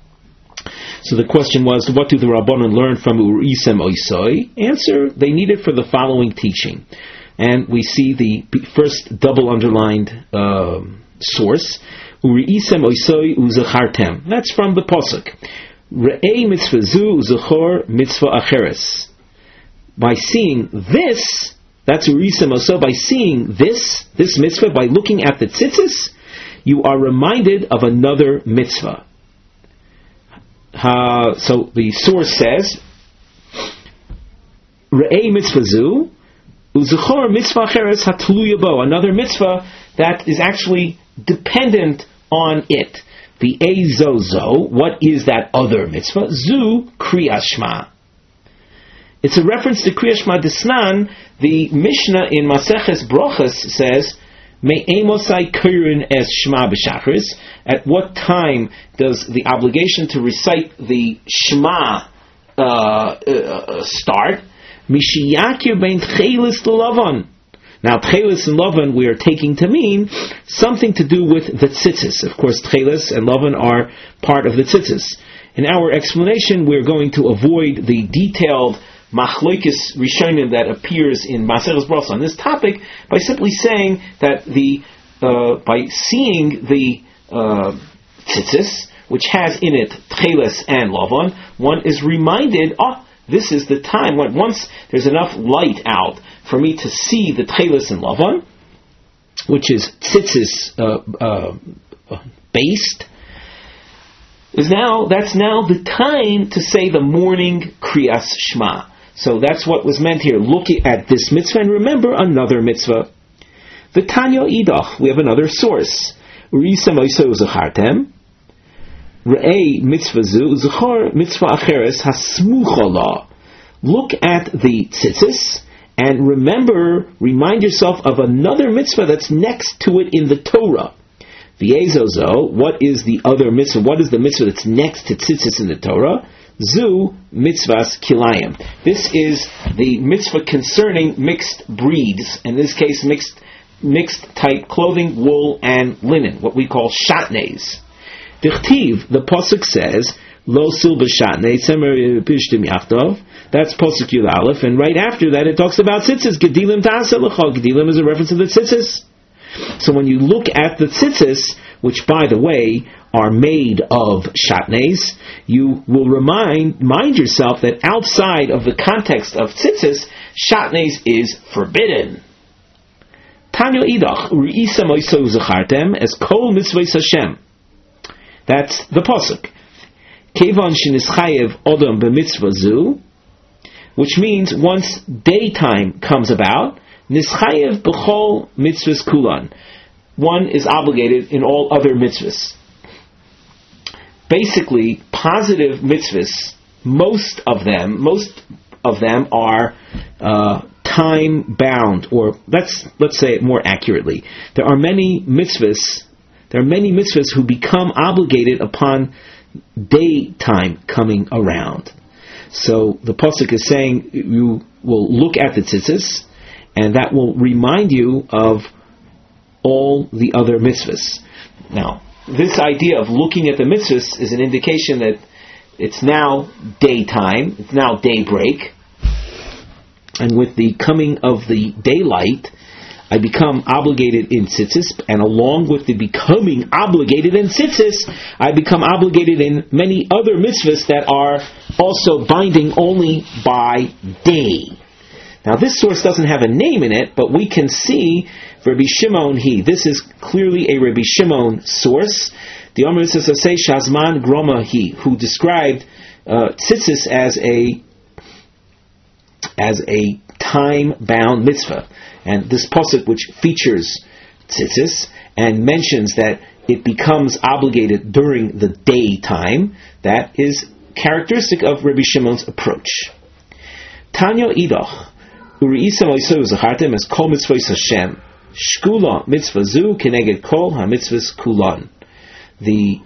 So the question was, what do the Rabbanan learn from U'Reisem Oisoi? Answer, they need it for the following teaching. And we see the first double underlined source, U'Reisem Oisoi U'Zachartem. That's from the Pasuk. Re'ei mitzvah zu u'Zachor mitzvah acheres. By seeing this, that's U'Reisem Oso, by seeing this mitzvah, by looking at the tzitzis, you are reminded of another mitzvah. So the source says, Re'ei mitzvah zu, u'Zachor mitzvah acheres hatluya bo, another mitzvah that is actually dependent on it. The Eizozo, what is that other mitzvah? Zu Kriyas Shema. It's a reference to Kriyas Shema Desnan. The Mishnah in Maseches Brochos says, Me'emosai Kirin es Shema b'Shachris. At what time does the obligation to recite the Shema start? Mishiyakir bein Tchelis l'Lavan. Now, Tchelis and Lavan we are taking to mean something to do with the tzitzis. Of course, Tchelis and Lavan are part of the tzitzis. In our explanation, we're going to avoid the detailed Machlokes Rishonim that appears in Maseches Brochos on this topic by simply saying that by seeing the tzitzis, which has in it Tcheles and Lavan, one is reminded, this is the time when once there's enough light out for me to see the Tcheles and Lavan, which is tzitzis based, that's now the time to say the morning Kriyas Shema. So that's what was meant here. Looking at this mitzvah, and remember another mitzvah. The Tanya Idach, we have another source. Re'isam oiso zachartem. Re'ei mitzvah zu zachar mitzvah acheres hasmucha la. Look at the tzitzis and remind yourself of another mitzvah that's next to it in the Torah. V'yezozo, what is the other mitzvah? What is the mitzvah that's next to tzitzis in the Torah? Zu mitzvahs kilayim. This is the mitzvah concerning mixed breeds. In this case, mixed type clothing, wool and linen, what we call shatnez. Dichtiv, the pasuk says, Lo sil b'shatnez, semer pishtim yachtov. That's pasuk Yud Aleph, and right after that it talks about tzitzis. Gedilim ta'aseh l'cha. Gedilim is a reference to the tzitzis. So when you look at the tzitzis, which by the way are made of shatnez, you will remind yourself that outside of the context of tzitzis, shatnez is forbidden. Tanya idach re'isam oiso zachartem as kol mitzvahs Hashem. That's the pasuk. Kevan shenischayev odom b'mitzvah zu, which means once daytime comes about, nischayev b'chol mitzvahs kulan. One is obligated in all other mitzvahs. Basically, positive mitzvahs, most of them are time bound, or let's say it more accurately. There are many mitzvahs who become obligated upon daytime coming around. So the pasuk is saying you will look at the tzitzis, and that will remind you of all the other mitzvahs. Now, this idea of looking at the mitzvahs is an indication that it's now daytime, it's now daybreak, and with the coming of the daylight, I become obligated in tzitzis, and along with the becoming obligated in tzitzis, I become obligated in many other mitzvahs that are also binding only by day. Now this source doesn't have a name in it, but we can see Rabbi Shimon this is clearly a Rabbi Shimon source. The Omer says Shazman Groma who described tzitzis as a time-bound mitzvah. And this pasuk, which features tzitzis and mentions that it becomes obligated during the daytime, that is characteristic of Rabbi Shimon's approach. Tanya idach uriisam oiso zachartem as kol mitzvahs Hashem shkula mitzvah zu keneged kol ha-mitzvahs kulan. The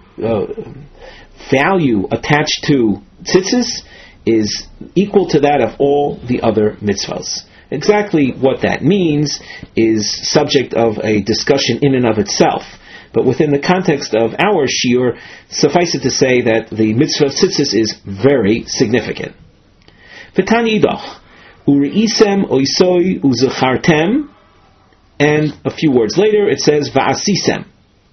value attached to tzitzis is equal to that of all the other mitzvahs. Exactly what that means is subject of a discussion in and of itself. But within the context of our shiur, suffice it to say that the mitzvah of tzitzis is very significant. V'tani idach, uri'isem oisoi uzachartem, and a few words later it says va'asisem.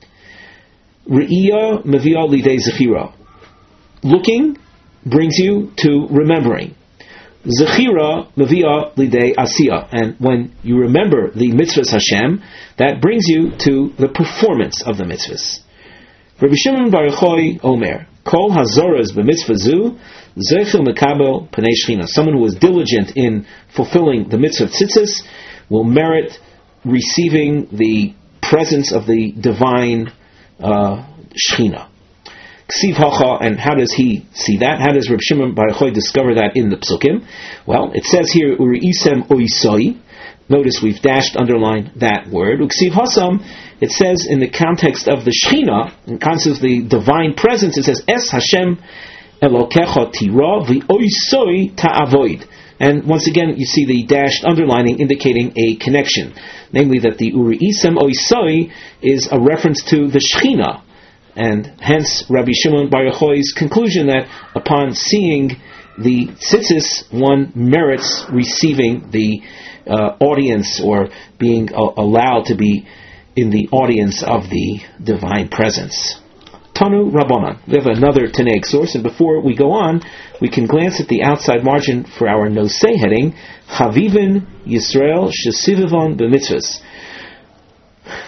Re'iyah meviyah lidei zechira. Looking brings you to remembering. Zechira meviyah lidei asiyah, and when you remember the mitzvahs Hashem, that brings you to the performance of the mitzvahs. Rabbi Shimon bar Yochai Omer, kol hazoras b'mitzvah zu zeichel mekabel pnei shechina. Someone who is diligent in fulfilling the mitzvah of tzitzis will merit receiving the presence of the divine shechina. Ksiv hacha, and how does he see that? How does Reb Shimon bar Yochai discover that in the psukim? Well, it says here uri'isem oisoi. Notice we've underlined that word. Uksiv hasam, it says in the context of the shechina, in context of the divine presence, it says es Hashem elokecha tira v'oisoi ta'avoid. And once again, you see the dashed underlining indicating a connection, namely that the uri'isem oisoi is a reference to the shechina. And hence Rabbi Shimon bar Yochai's conclusion that upon seeing the tzitzis, one merits receiving the audience, or being allowed to be in the audience of the divine presence. Tanu Rabbanan. We have another Tanaic source, and before we go on, we can glance at the outside margin for our Nosei heading, Chavivin Yisrael Shesivivon B'mitzvahs.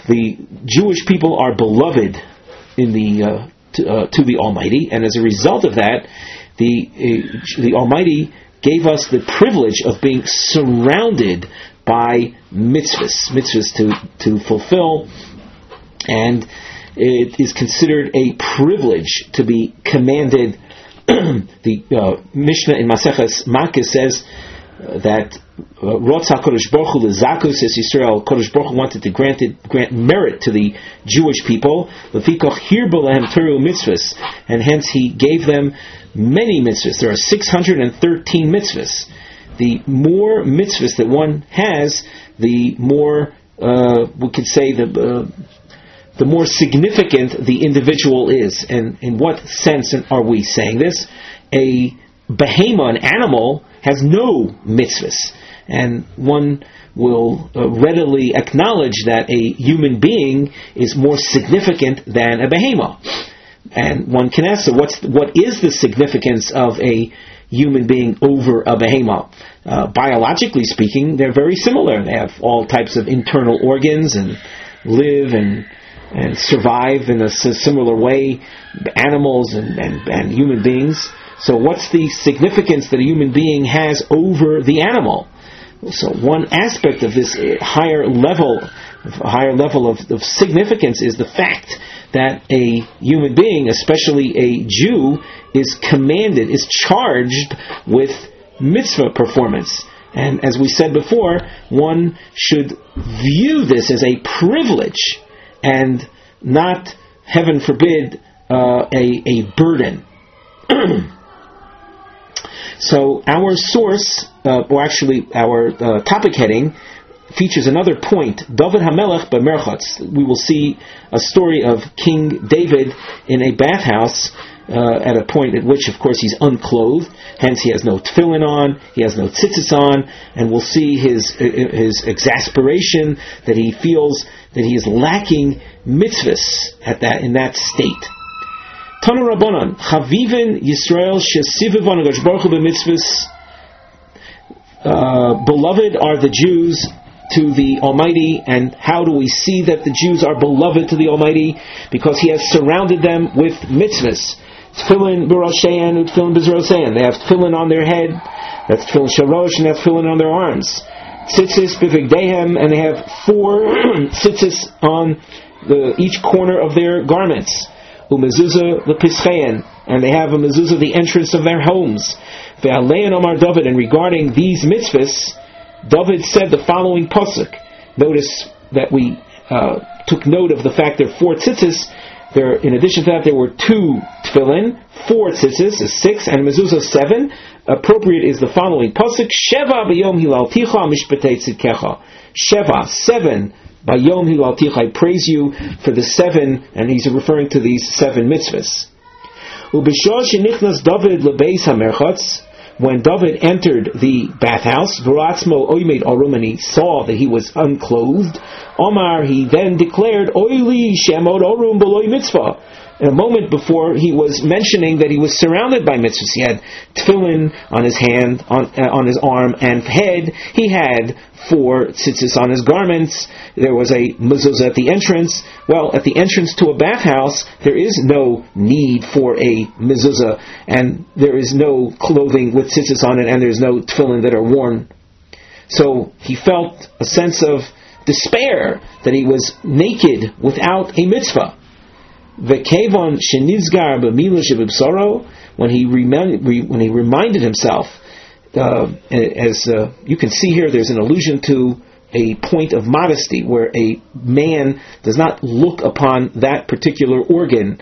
the Jewish people are beloved in the to the Almighty, and as a result of that, the Almighty gave us the privilege of being surrounded by mitzvahs to fulfill, and it is considered a privilege to be commanded. The Mishnah in Maseches Makos says that Rotz HaKadosh Baruch Hu L'Zakus Es Yisrael. Kadosh Baruch Hu wanted to grant merit to the Jewish people. L'fikach hirba lehem Torah mitzvahs, and hence He gave them many mitzvahs. There are 613 mitzvahs. The more mitzvahs that one has, the more we could say the more significant the individual is. And in what sense are we saying this? A behemoth, an animal, has no mitzvahs, and one will readily acknowledge that a human being is more significant than a behemoth. And one can ask, so what is the significance of a human being over a behemoth? Biologically speaking, they're very similar. They have all types of internal organs and live and survive in a similar way, animals and human beings. So what's the significance that a human being has over the animal? So one aspect of this higher level of significance is the fact that a human being, especially a Jew, is commanded, is charged with mitzvah performance. And as we said before, one should view this as a privilege and not, heaven forbid, a burden. So our source, or actually our topic heading, features another point, David HaMelech b'merchatz. We will see a story of King David in a bathhouse at a point at which, of course, he's unclothed. Hence, he has no tefillin on, he has no tzitzis on, and we'll see his exasperation that he feels that he is lacking mitzvahs in that state. Tanu Rabbanan, Chavivin Yisrael Shesivivan Agash Baruch Hu b'mitzvahs. Beloved are the Jews to the Almighty, and how do we see that the Jews are beloved to the Almighty? Because He has surrounded them with mitzvahs. Tefillin b'roshein and tefillin b'zrosein. They have tefillin on their head, that's tefillin sharosh, and they have tefillin on their arms. Tzitzis b'vigdehem, and they have 4 tzitzis on each corner of their garments. Umezuzah lepischein, and they have a mezuzah, the entrance of their homes. Ve'alein Omar David, and regarding these mitzvahs, David said the following pasuk. Notice that we took note of the fact there are 4 tzitzis. There, in addition to that, there were 2 tefillin, 4 tzitzis is 6, and mezuzah 7. Appropriate is the following pasuk: Sheva b'yom hilalticha mishpatei tzidkecha. Sheva, 7. By Yom Hilaltich, I praise you for the 7, and he's referring to these 7 mitzvahs. Ubishah shenichnas David lebeis hamerchatz, when David entered the bathhouse, v'ratzmo oimed arum, and he saw that he was unclothed. Omar, he then declared, Oili shemod arum b'loi mitzvah. In a moment before, he was mentioning that he was surrounded by mitzvahs. He had tefillin on his hand, on his arm and head. He had 4 tzitzis on his garments. There was a mezuzah at the entrance. Well, at the entrance to a bathhouse, there is no need for a mezuzah, and there is no clothing with tzitzis on it, and there's no tefillin that are worn. So he felt a sense of despair that he was naked without a mitzvah. V'kevon shenizgar b'milah shebibsaro, when he reminded himself, as you can see here, there's an allusion to a point of modesty where a man does not look upon that particular organ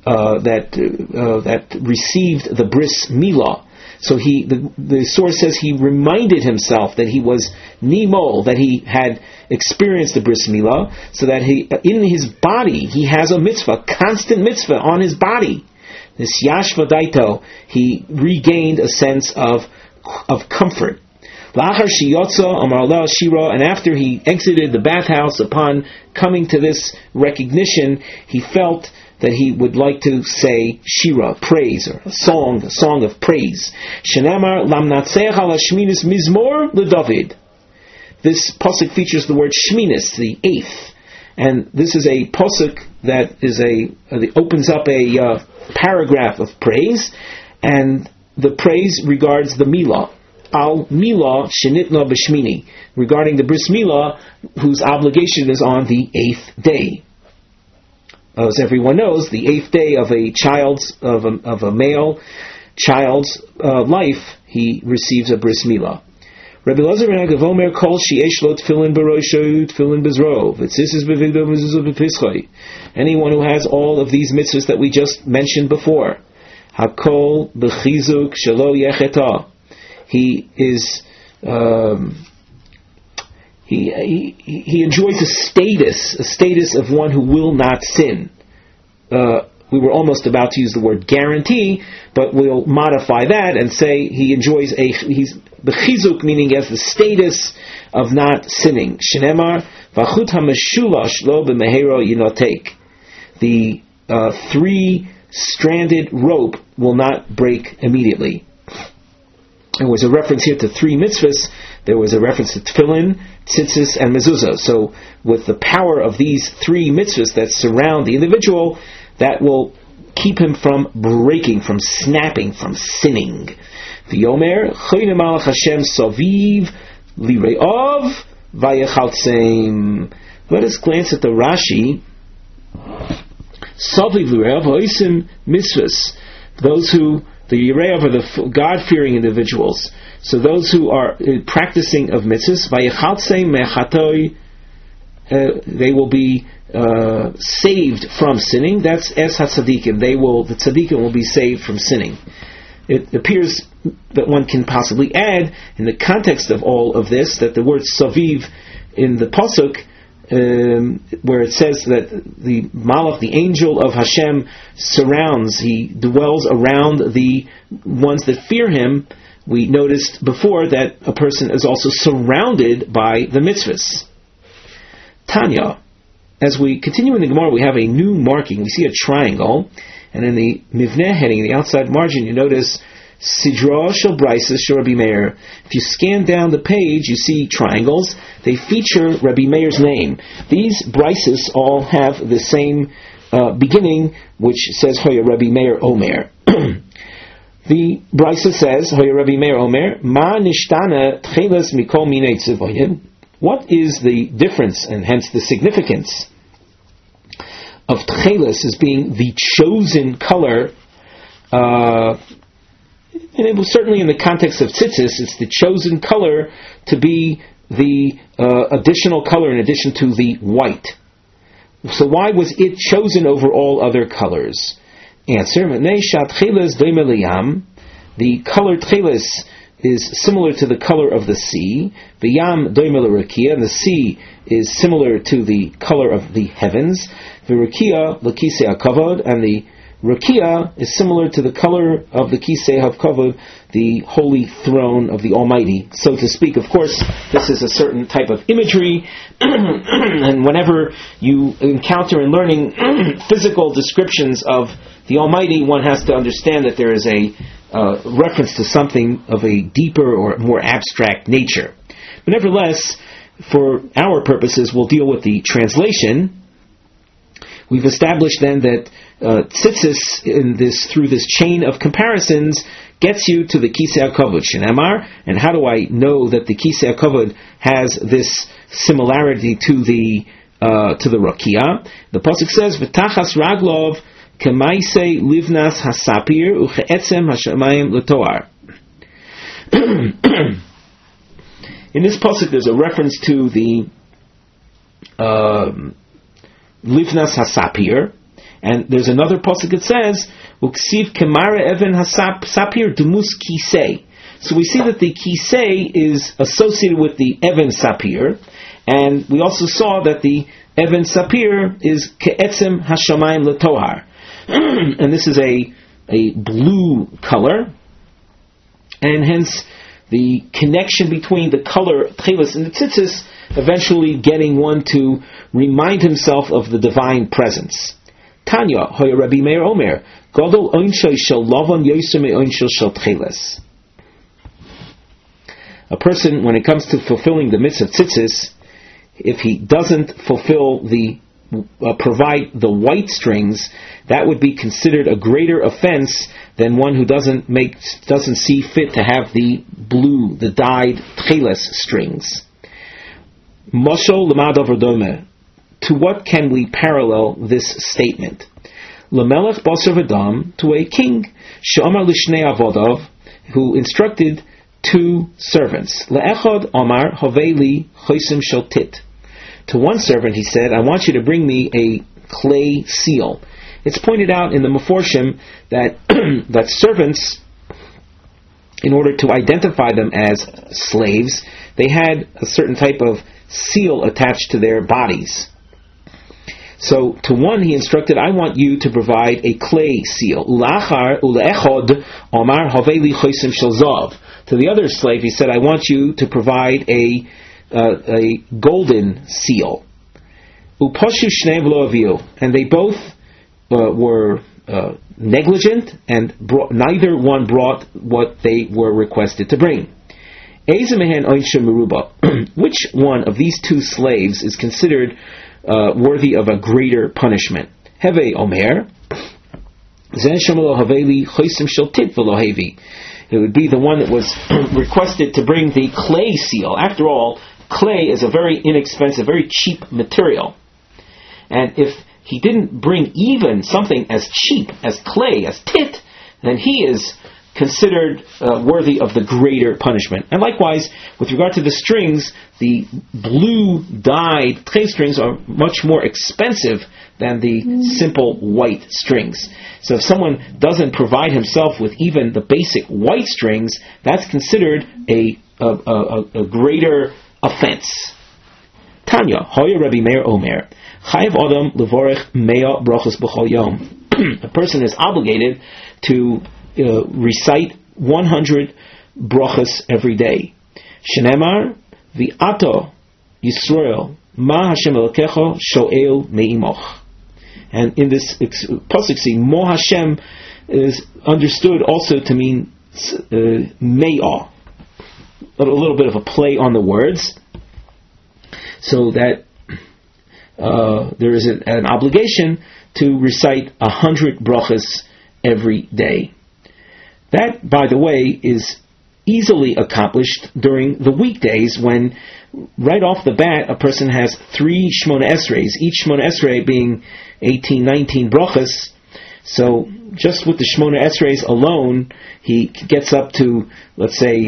that received the bris milah. So the source says he reminded himself that he was nimol, that he had experienced the bris milah, so that in his body he has a mitzvah, constant mitzvah on his body. This yashva daito, he regained a sense of comfort. Lachar shiyotza amar la shira, and after he exited the bathhouse, upon coming to this recognition, he felt that he would like to say shira, praise, or a song of praise. Shenamar lamnatzeach ala shminis mizmor leDavid. This pasuk features the word shminis, the 8th, And this is a posuk that opens up a paragraph of praise, and the praise regards the milah. Al milah shenitna b'shmini, regarding the bris milah, whose obligation is on the 8th day. As everyone knows, the 8th day of a male child's life, he receives a bris milah. Rabbi Elazar ben Agav Omer kol sheyesh lo tefillin b'roisho tefillin b'zro v'tzitzis b'vigdo v'zuzah b'pischoi. Anyone who has all of these mitzvahs that we just mentioned before, hakol b'chizuk shelo yecheta. He is he enjoys a status of one who will not sin. We were almost about to use the word guarantee, but we'll modify that and say he enjoys he's b'chizuk, meaning he has the status of not sinning. Shenemar v'chut hameshulash lo b'mehero yinotek. The 3-stranded rope will not break immediately. There was a reference here to 3 mitzvahs. There was a reference to tefillin, tzitzis, and mezuzah. So with the power of these 3 mitzvahs that surround the individual, that will keep him from breaking, from snapping, from sinning. V'yomer choyne malach Hashem saviv lire'ov vayechaltseim. Let us glance at the Rashi. Saviv lire'ov ha'osim mitzvahs. Those who, the Yire'ov are the God-fearing individuals. So those who are practicing of mitzvahs, vayechaltseim mechatoi, they will be saved from sinning. That's es hatzadikim. The tzadikim will be saved from sinning. It appears that one can possibly add, in the context of all of this, that the word saviv in the pasuk, where it says that the malach, the angel of Hashem, surrounds, he dwells around the ones that fear him. We noticed before that a person is also surrounded by the mitzvahs. Tanya, as we continue in the Gemara, we have a new marking. We see a triangle, and in the Mivneh heading, in the outside margin, you notice Sidra Shel Braisos Shel Rabbi Meir. If you scan down the page, you see triangles. They feature Rabbi Meir's name. These Braisos all have the same beginning, which says Hoya Rabbi Meir Omer. The Brisa says Hoya Rabbi Meir Omer Ma Nishtana Tchelas Mikol Minei Tzivoyim. What is the difference, and hence the significance, of Tchelas as being the chosen color? And it was certainly in the context of tzitzis, it's the chosen color to be the additional color in addition to the white. So why was it chosen over all other colors? Answer: the color tchelis is similar to the color of the sea. V'yam doimel rakia, and the sea is similar to the color of the heavens. V'rakia l'kisei hakavod, and the rakia is similar to the color of the kisei hakavod, the holy throne of the Almighty, so to speak. Of course, this is a certain type of imagery, and whenever you encounter in learning physical descriptions of the Almighty, one has to understand that there is a reference to something of a deeper or more abstract nature. But nevertheless, for our purposes, we'll deal with the translation. We've established then that tzitzis through this chain of comparisons gets you to the kisei hakavod shenemar. And how do I know that the kisei hakavod has this similarity to the rakia? The pasuk says v'tachas raglov kemaisei livnas hasapir ucheetzem hashamayim letoar. In this pasuk, there's a reference to the livnas hasapir, and there's another pasuk that says uksiv kemara even hasapir dumus kisei. So we see that the kisei is associated with the even sapir, and we also saw that the even sapir is ke'etzem hashamayim letohar. And this is a blue color, and hence the connection between the color tchelis and the tzitzis eventually getting one to remind himself of the divine presence. Tanya, Hoya Rabbi Meir Omer, Gadol Oinshay Shel Lavan Yoser Me Oinshel Shel Tcheles. A person, when it comes to fulfilling the mitzvah of tzitzis, if he doesn't fulfill the provide the white strings, that would be considered a greater offense than one who doesn't see fit to have the blue, the dyed tcheles strings. Moshel l'madav v'dome. To what can we parallel this statement? L'melech basar v'dam, to a king, she'amar l'shnei avodav, who instructed two servants. Le'echad amar haveli chosim shel tit. To one servant he said, I want you to bring me a clay seal. It's pointed out in the Meforshim that that servants, in order to identify them as slaves, they had a certain type of seal attached to their bodies. So to one he instructed, I want you to provide a clay seal. Ule'echod omar haveli chosim shel zav. To the other slave he said, I want you to provide a golden seal. Upashu shnei v'lo aviu. And they both were negligent, and neither one brought what they were requested to bring. Which one of these two slaves is considered worthy of a greater punishment? Heve omer, it would be the one that was requested to bring the clay seal. After all, clay is a very inexpensive, very cheap material. And if he didn't bring even something as cheap as clay, as tit, then he is considered worthy of the greater punishment. And likewise, with regard to the strings, the blue dyed clay strings are much more expensive than the simple white strings. So if someone doesn't provide himself with even the basic white strings, that's considered a greater offense. Tanya, Hoya Rabbi Meir Omer, Chayev Adam Levorech Mea Brachos B'chol Yom. A person is obligated to recite 100 brachos every day. Shenemar V'ato Yisrael Ma Hashem Elokecho Shoel Me'imoch. And in this pasuk, see, Mo Hashem is understood also to mean Me'ah. A little bit of a play on the words, so that there is an obligation to recite 100 brachos every day. That, by the way, is easily accomplished during the weekdays, when right off the bat a person has 3 Shmona Esreis, each Shmona Esrei being 18, 19 brachos. So just with the Shmona Esreis alone, he gets up to, let's say,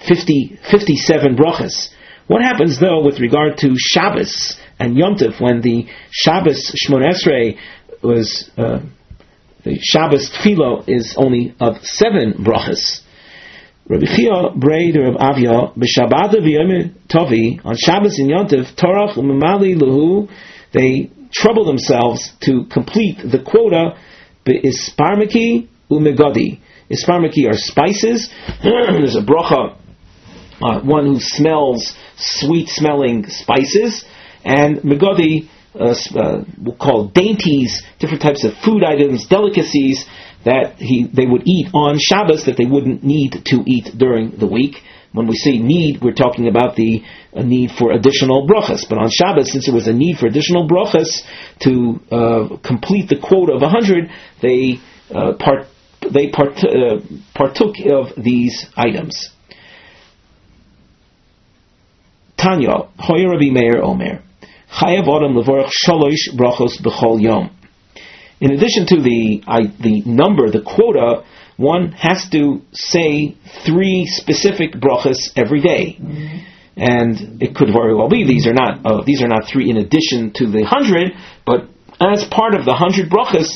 57 brachos. What happens, though, with regard to Shabbos and Yom Tov, when the Shabbos Shmona Esrei was, the Shabbos Tefillah is only of 7 brachos? Rabbi Chia Brei Rav Avia b'Shabbat v'Yom Tovi, on Shabbos and Yom Tov, Torach u'Memali Luhu, they trouble themselves to complete the quota. Isparmiki umegodi. Isparmiki are spices. There's a bracha, one who smells sweet-smelling spices, and megodi, we'll call dainties, different types of food items, delicacies that they would eat on Shabbos that they wouldn't need to eat during the week. When we say need, we're talking about the need for additional brachas. But on Shabbos, since there was a need for additional brachas to complete the quota of 100, they partook of these items. Tanya, Hoya Rabbi Meir Omer, Chayev Adam Levorach Shalosh Brachos B'chol Yom. In addition to the number, the quota, one has to say 3 specific brachos every day. And it could very well be these are not 3 in addition to the 100, but as part of the 100 brachos,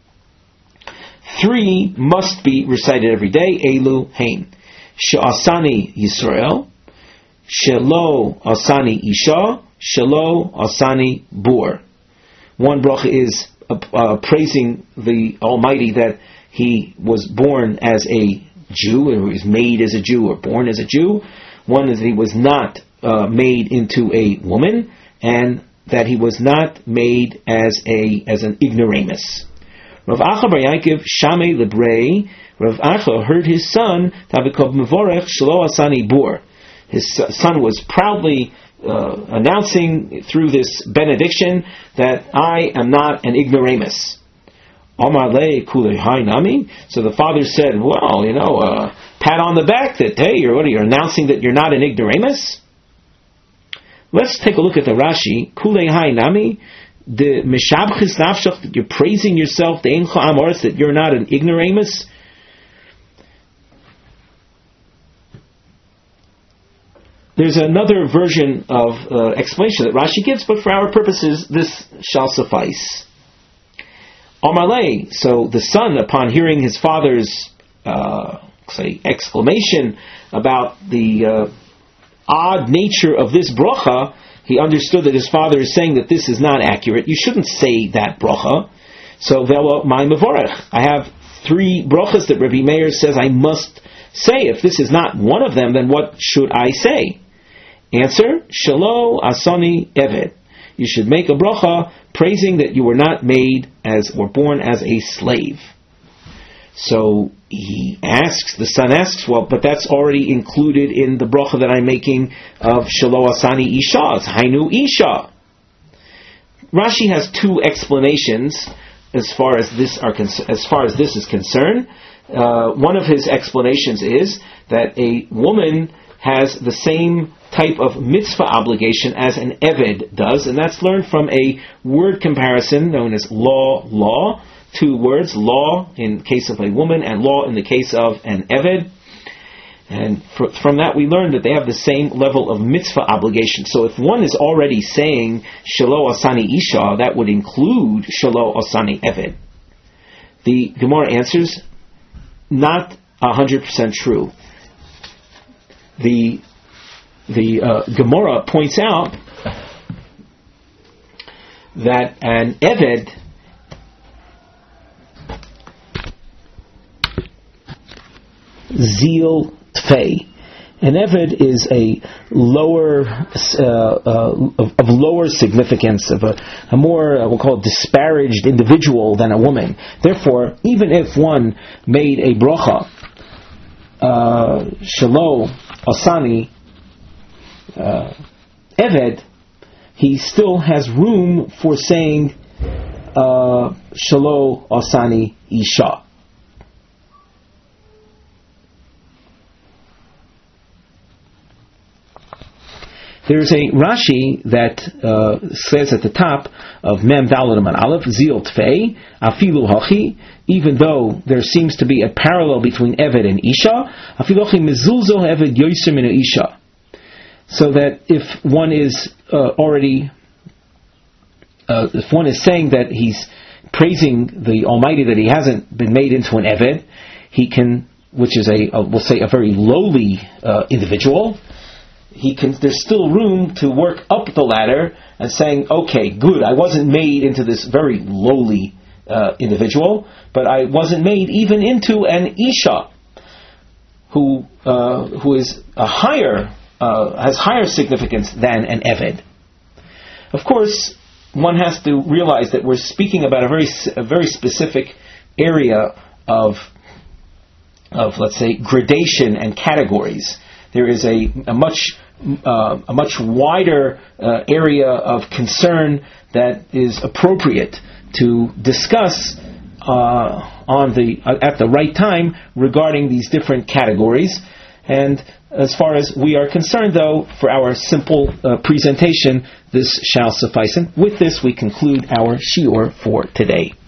3 must be recited every day. Elu Hain She'asani Yisrael, Shelo Asani Isha, Shelo Asani Bur. One bracha is praising the Almighty that he was born as a Jew, or he was made as a Jew, or born as a Jew. One is that he was not made into a woman, and that he was not made as an ignoramus. Rav Acha bar Yaakov Shamei Lebrei, Rav Acha heard his son Tavikov Mevorech Shelo Asani Bur. His son was proudly announcing through this benediction that I am not an ignoramus. Amalei kulei hai nami. So the father said, well, pat on the back that, hey, you're announcing that you're not an ignoramus? Let's take a look at the Rashi. Kulei hai nami. The mishabchis nafshach, that you're praising yourself, the eincha amoris, that you're not an ignoramus. There's another version of explanation that Rashi gives, but for our purposes, this shall suffice. Amalei, so the son, upon hearing his father's exclamation about the odd nature of this bracha, he understood that his father is saying that this is not accurate. You shouldn't say that bracha. So, velo my mevorech. I have 3 brachas that Rabbi Meir says I must say. If this is not one of them, then what should I say? Answer, Shelo asani eved. You should make a bracha praising that you were not made as or born as a slave. So the son asks, well, but that's already included in the bracha that I'm making of Shelo asani isha. It's hainu isha. Rashi has 2 explanations as far as this is concerned. One of his explanations is that a woman has the same type of mitzvah obligation as an eved does, and that's learned from a word comparison known as law. 2 words, law in case of a woman and law in the case of an eved. And from that we learn that they have the same level of mitzvah obligation. So if one is already saying Shelo asani isha, that would include Shelo asani eved. The Gemara answers, not 100% true. The Gemara points out that an eved zeal tfei. An eved is a lower of lower significance, of a more we'll call it disparaged individual than a woman. Therefore, even if one made a bracha Shelo asani eved, he still has room for saying Shelo asani isha. There's a Rashi that says at the top of Mem Daled Amud Aleph, Zil Tfei, Afilu Hachi, even though there seems to be a parallel between Eved and Isha, Afilu Hachi Mezulzo Eved Yoiser Min Isha. So that if one is if one is saying that he's praising the Almighty that he hasn't been made into an Eved, he can, which is we'll say a very lowly individual, there's still room to work up the ladder and saying, okay, good, I wasn't made into this very lowly individual, but I wasn't made even into an Isha who is has higher significance than an Eved. Of course, one has to realize that we're speaking about a very specific area of let's say gradation and categories. There is a much wider area of concern that is appropriate to discuss at the right time regarding these different categories. And as far as we are concerned, though, for our simple presentation, this shall suffice. And with this, we conclude our shiur for today.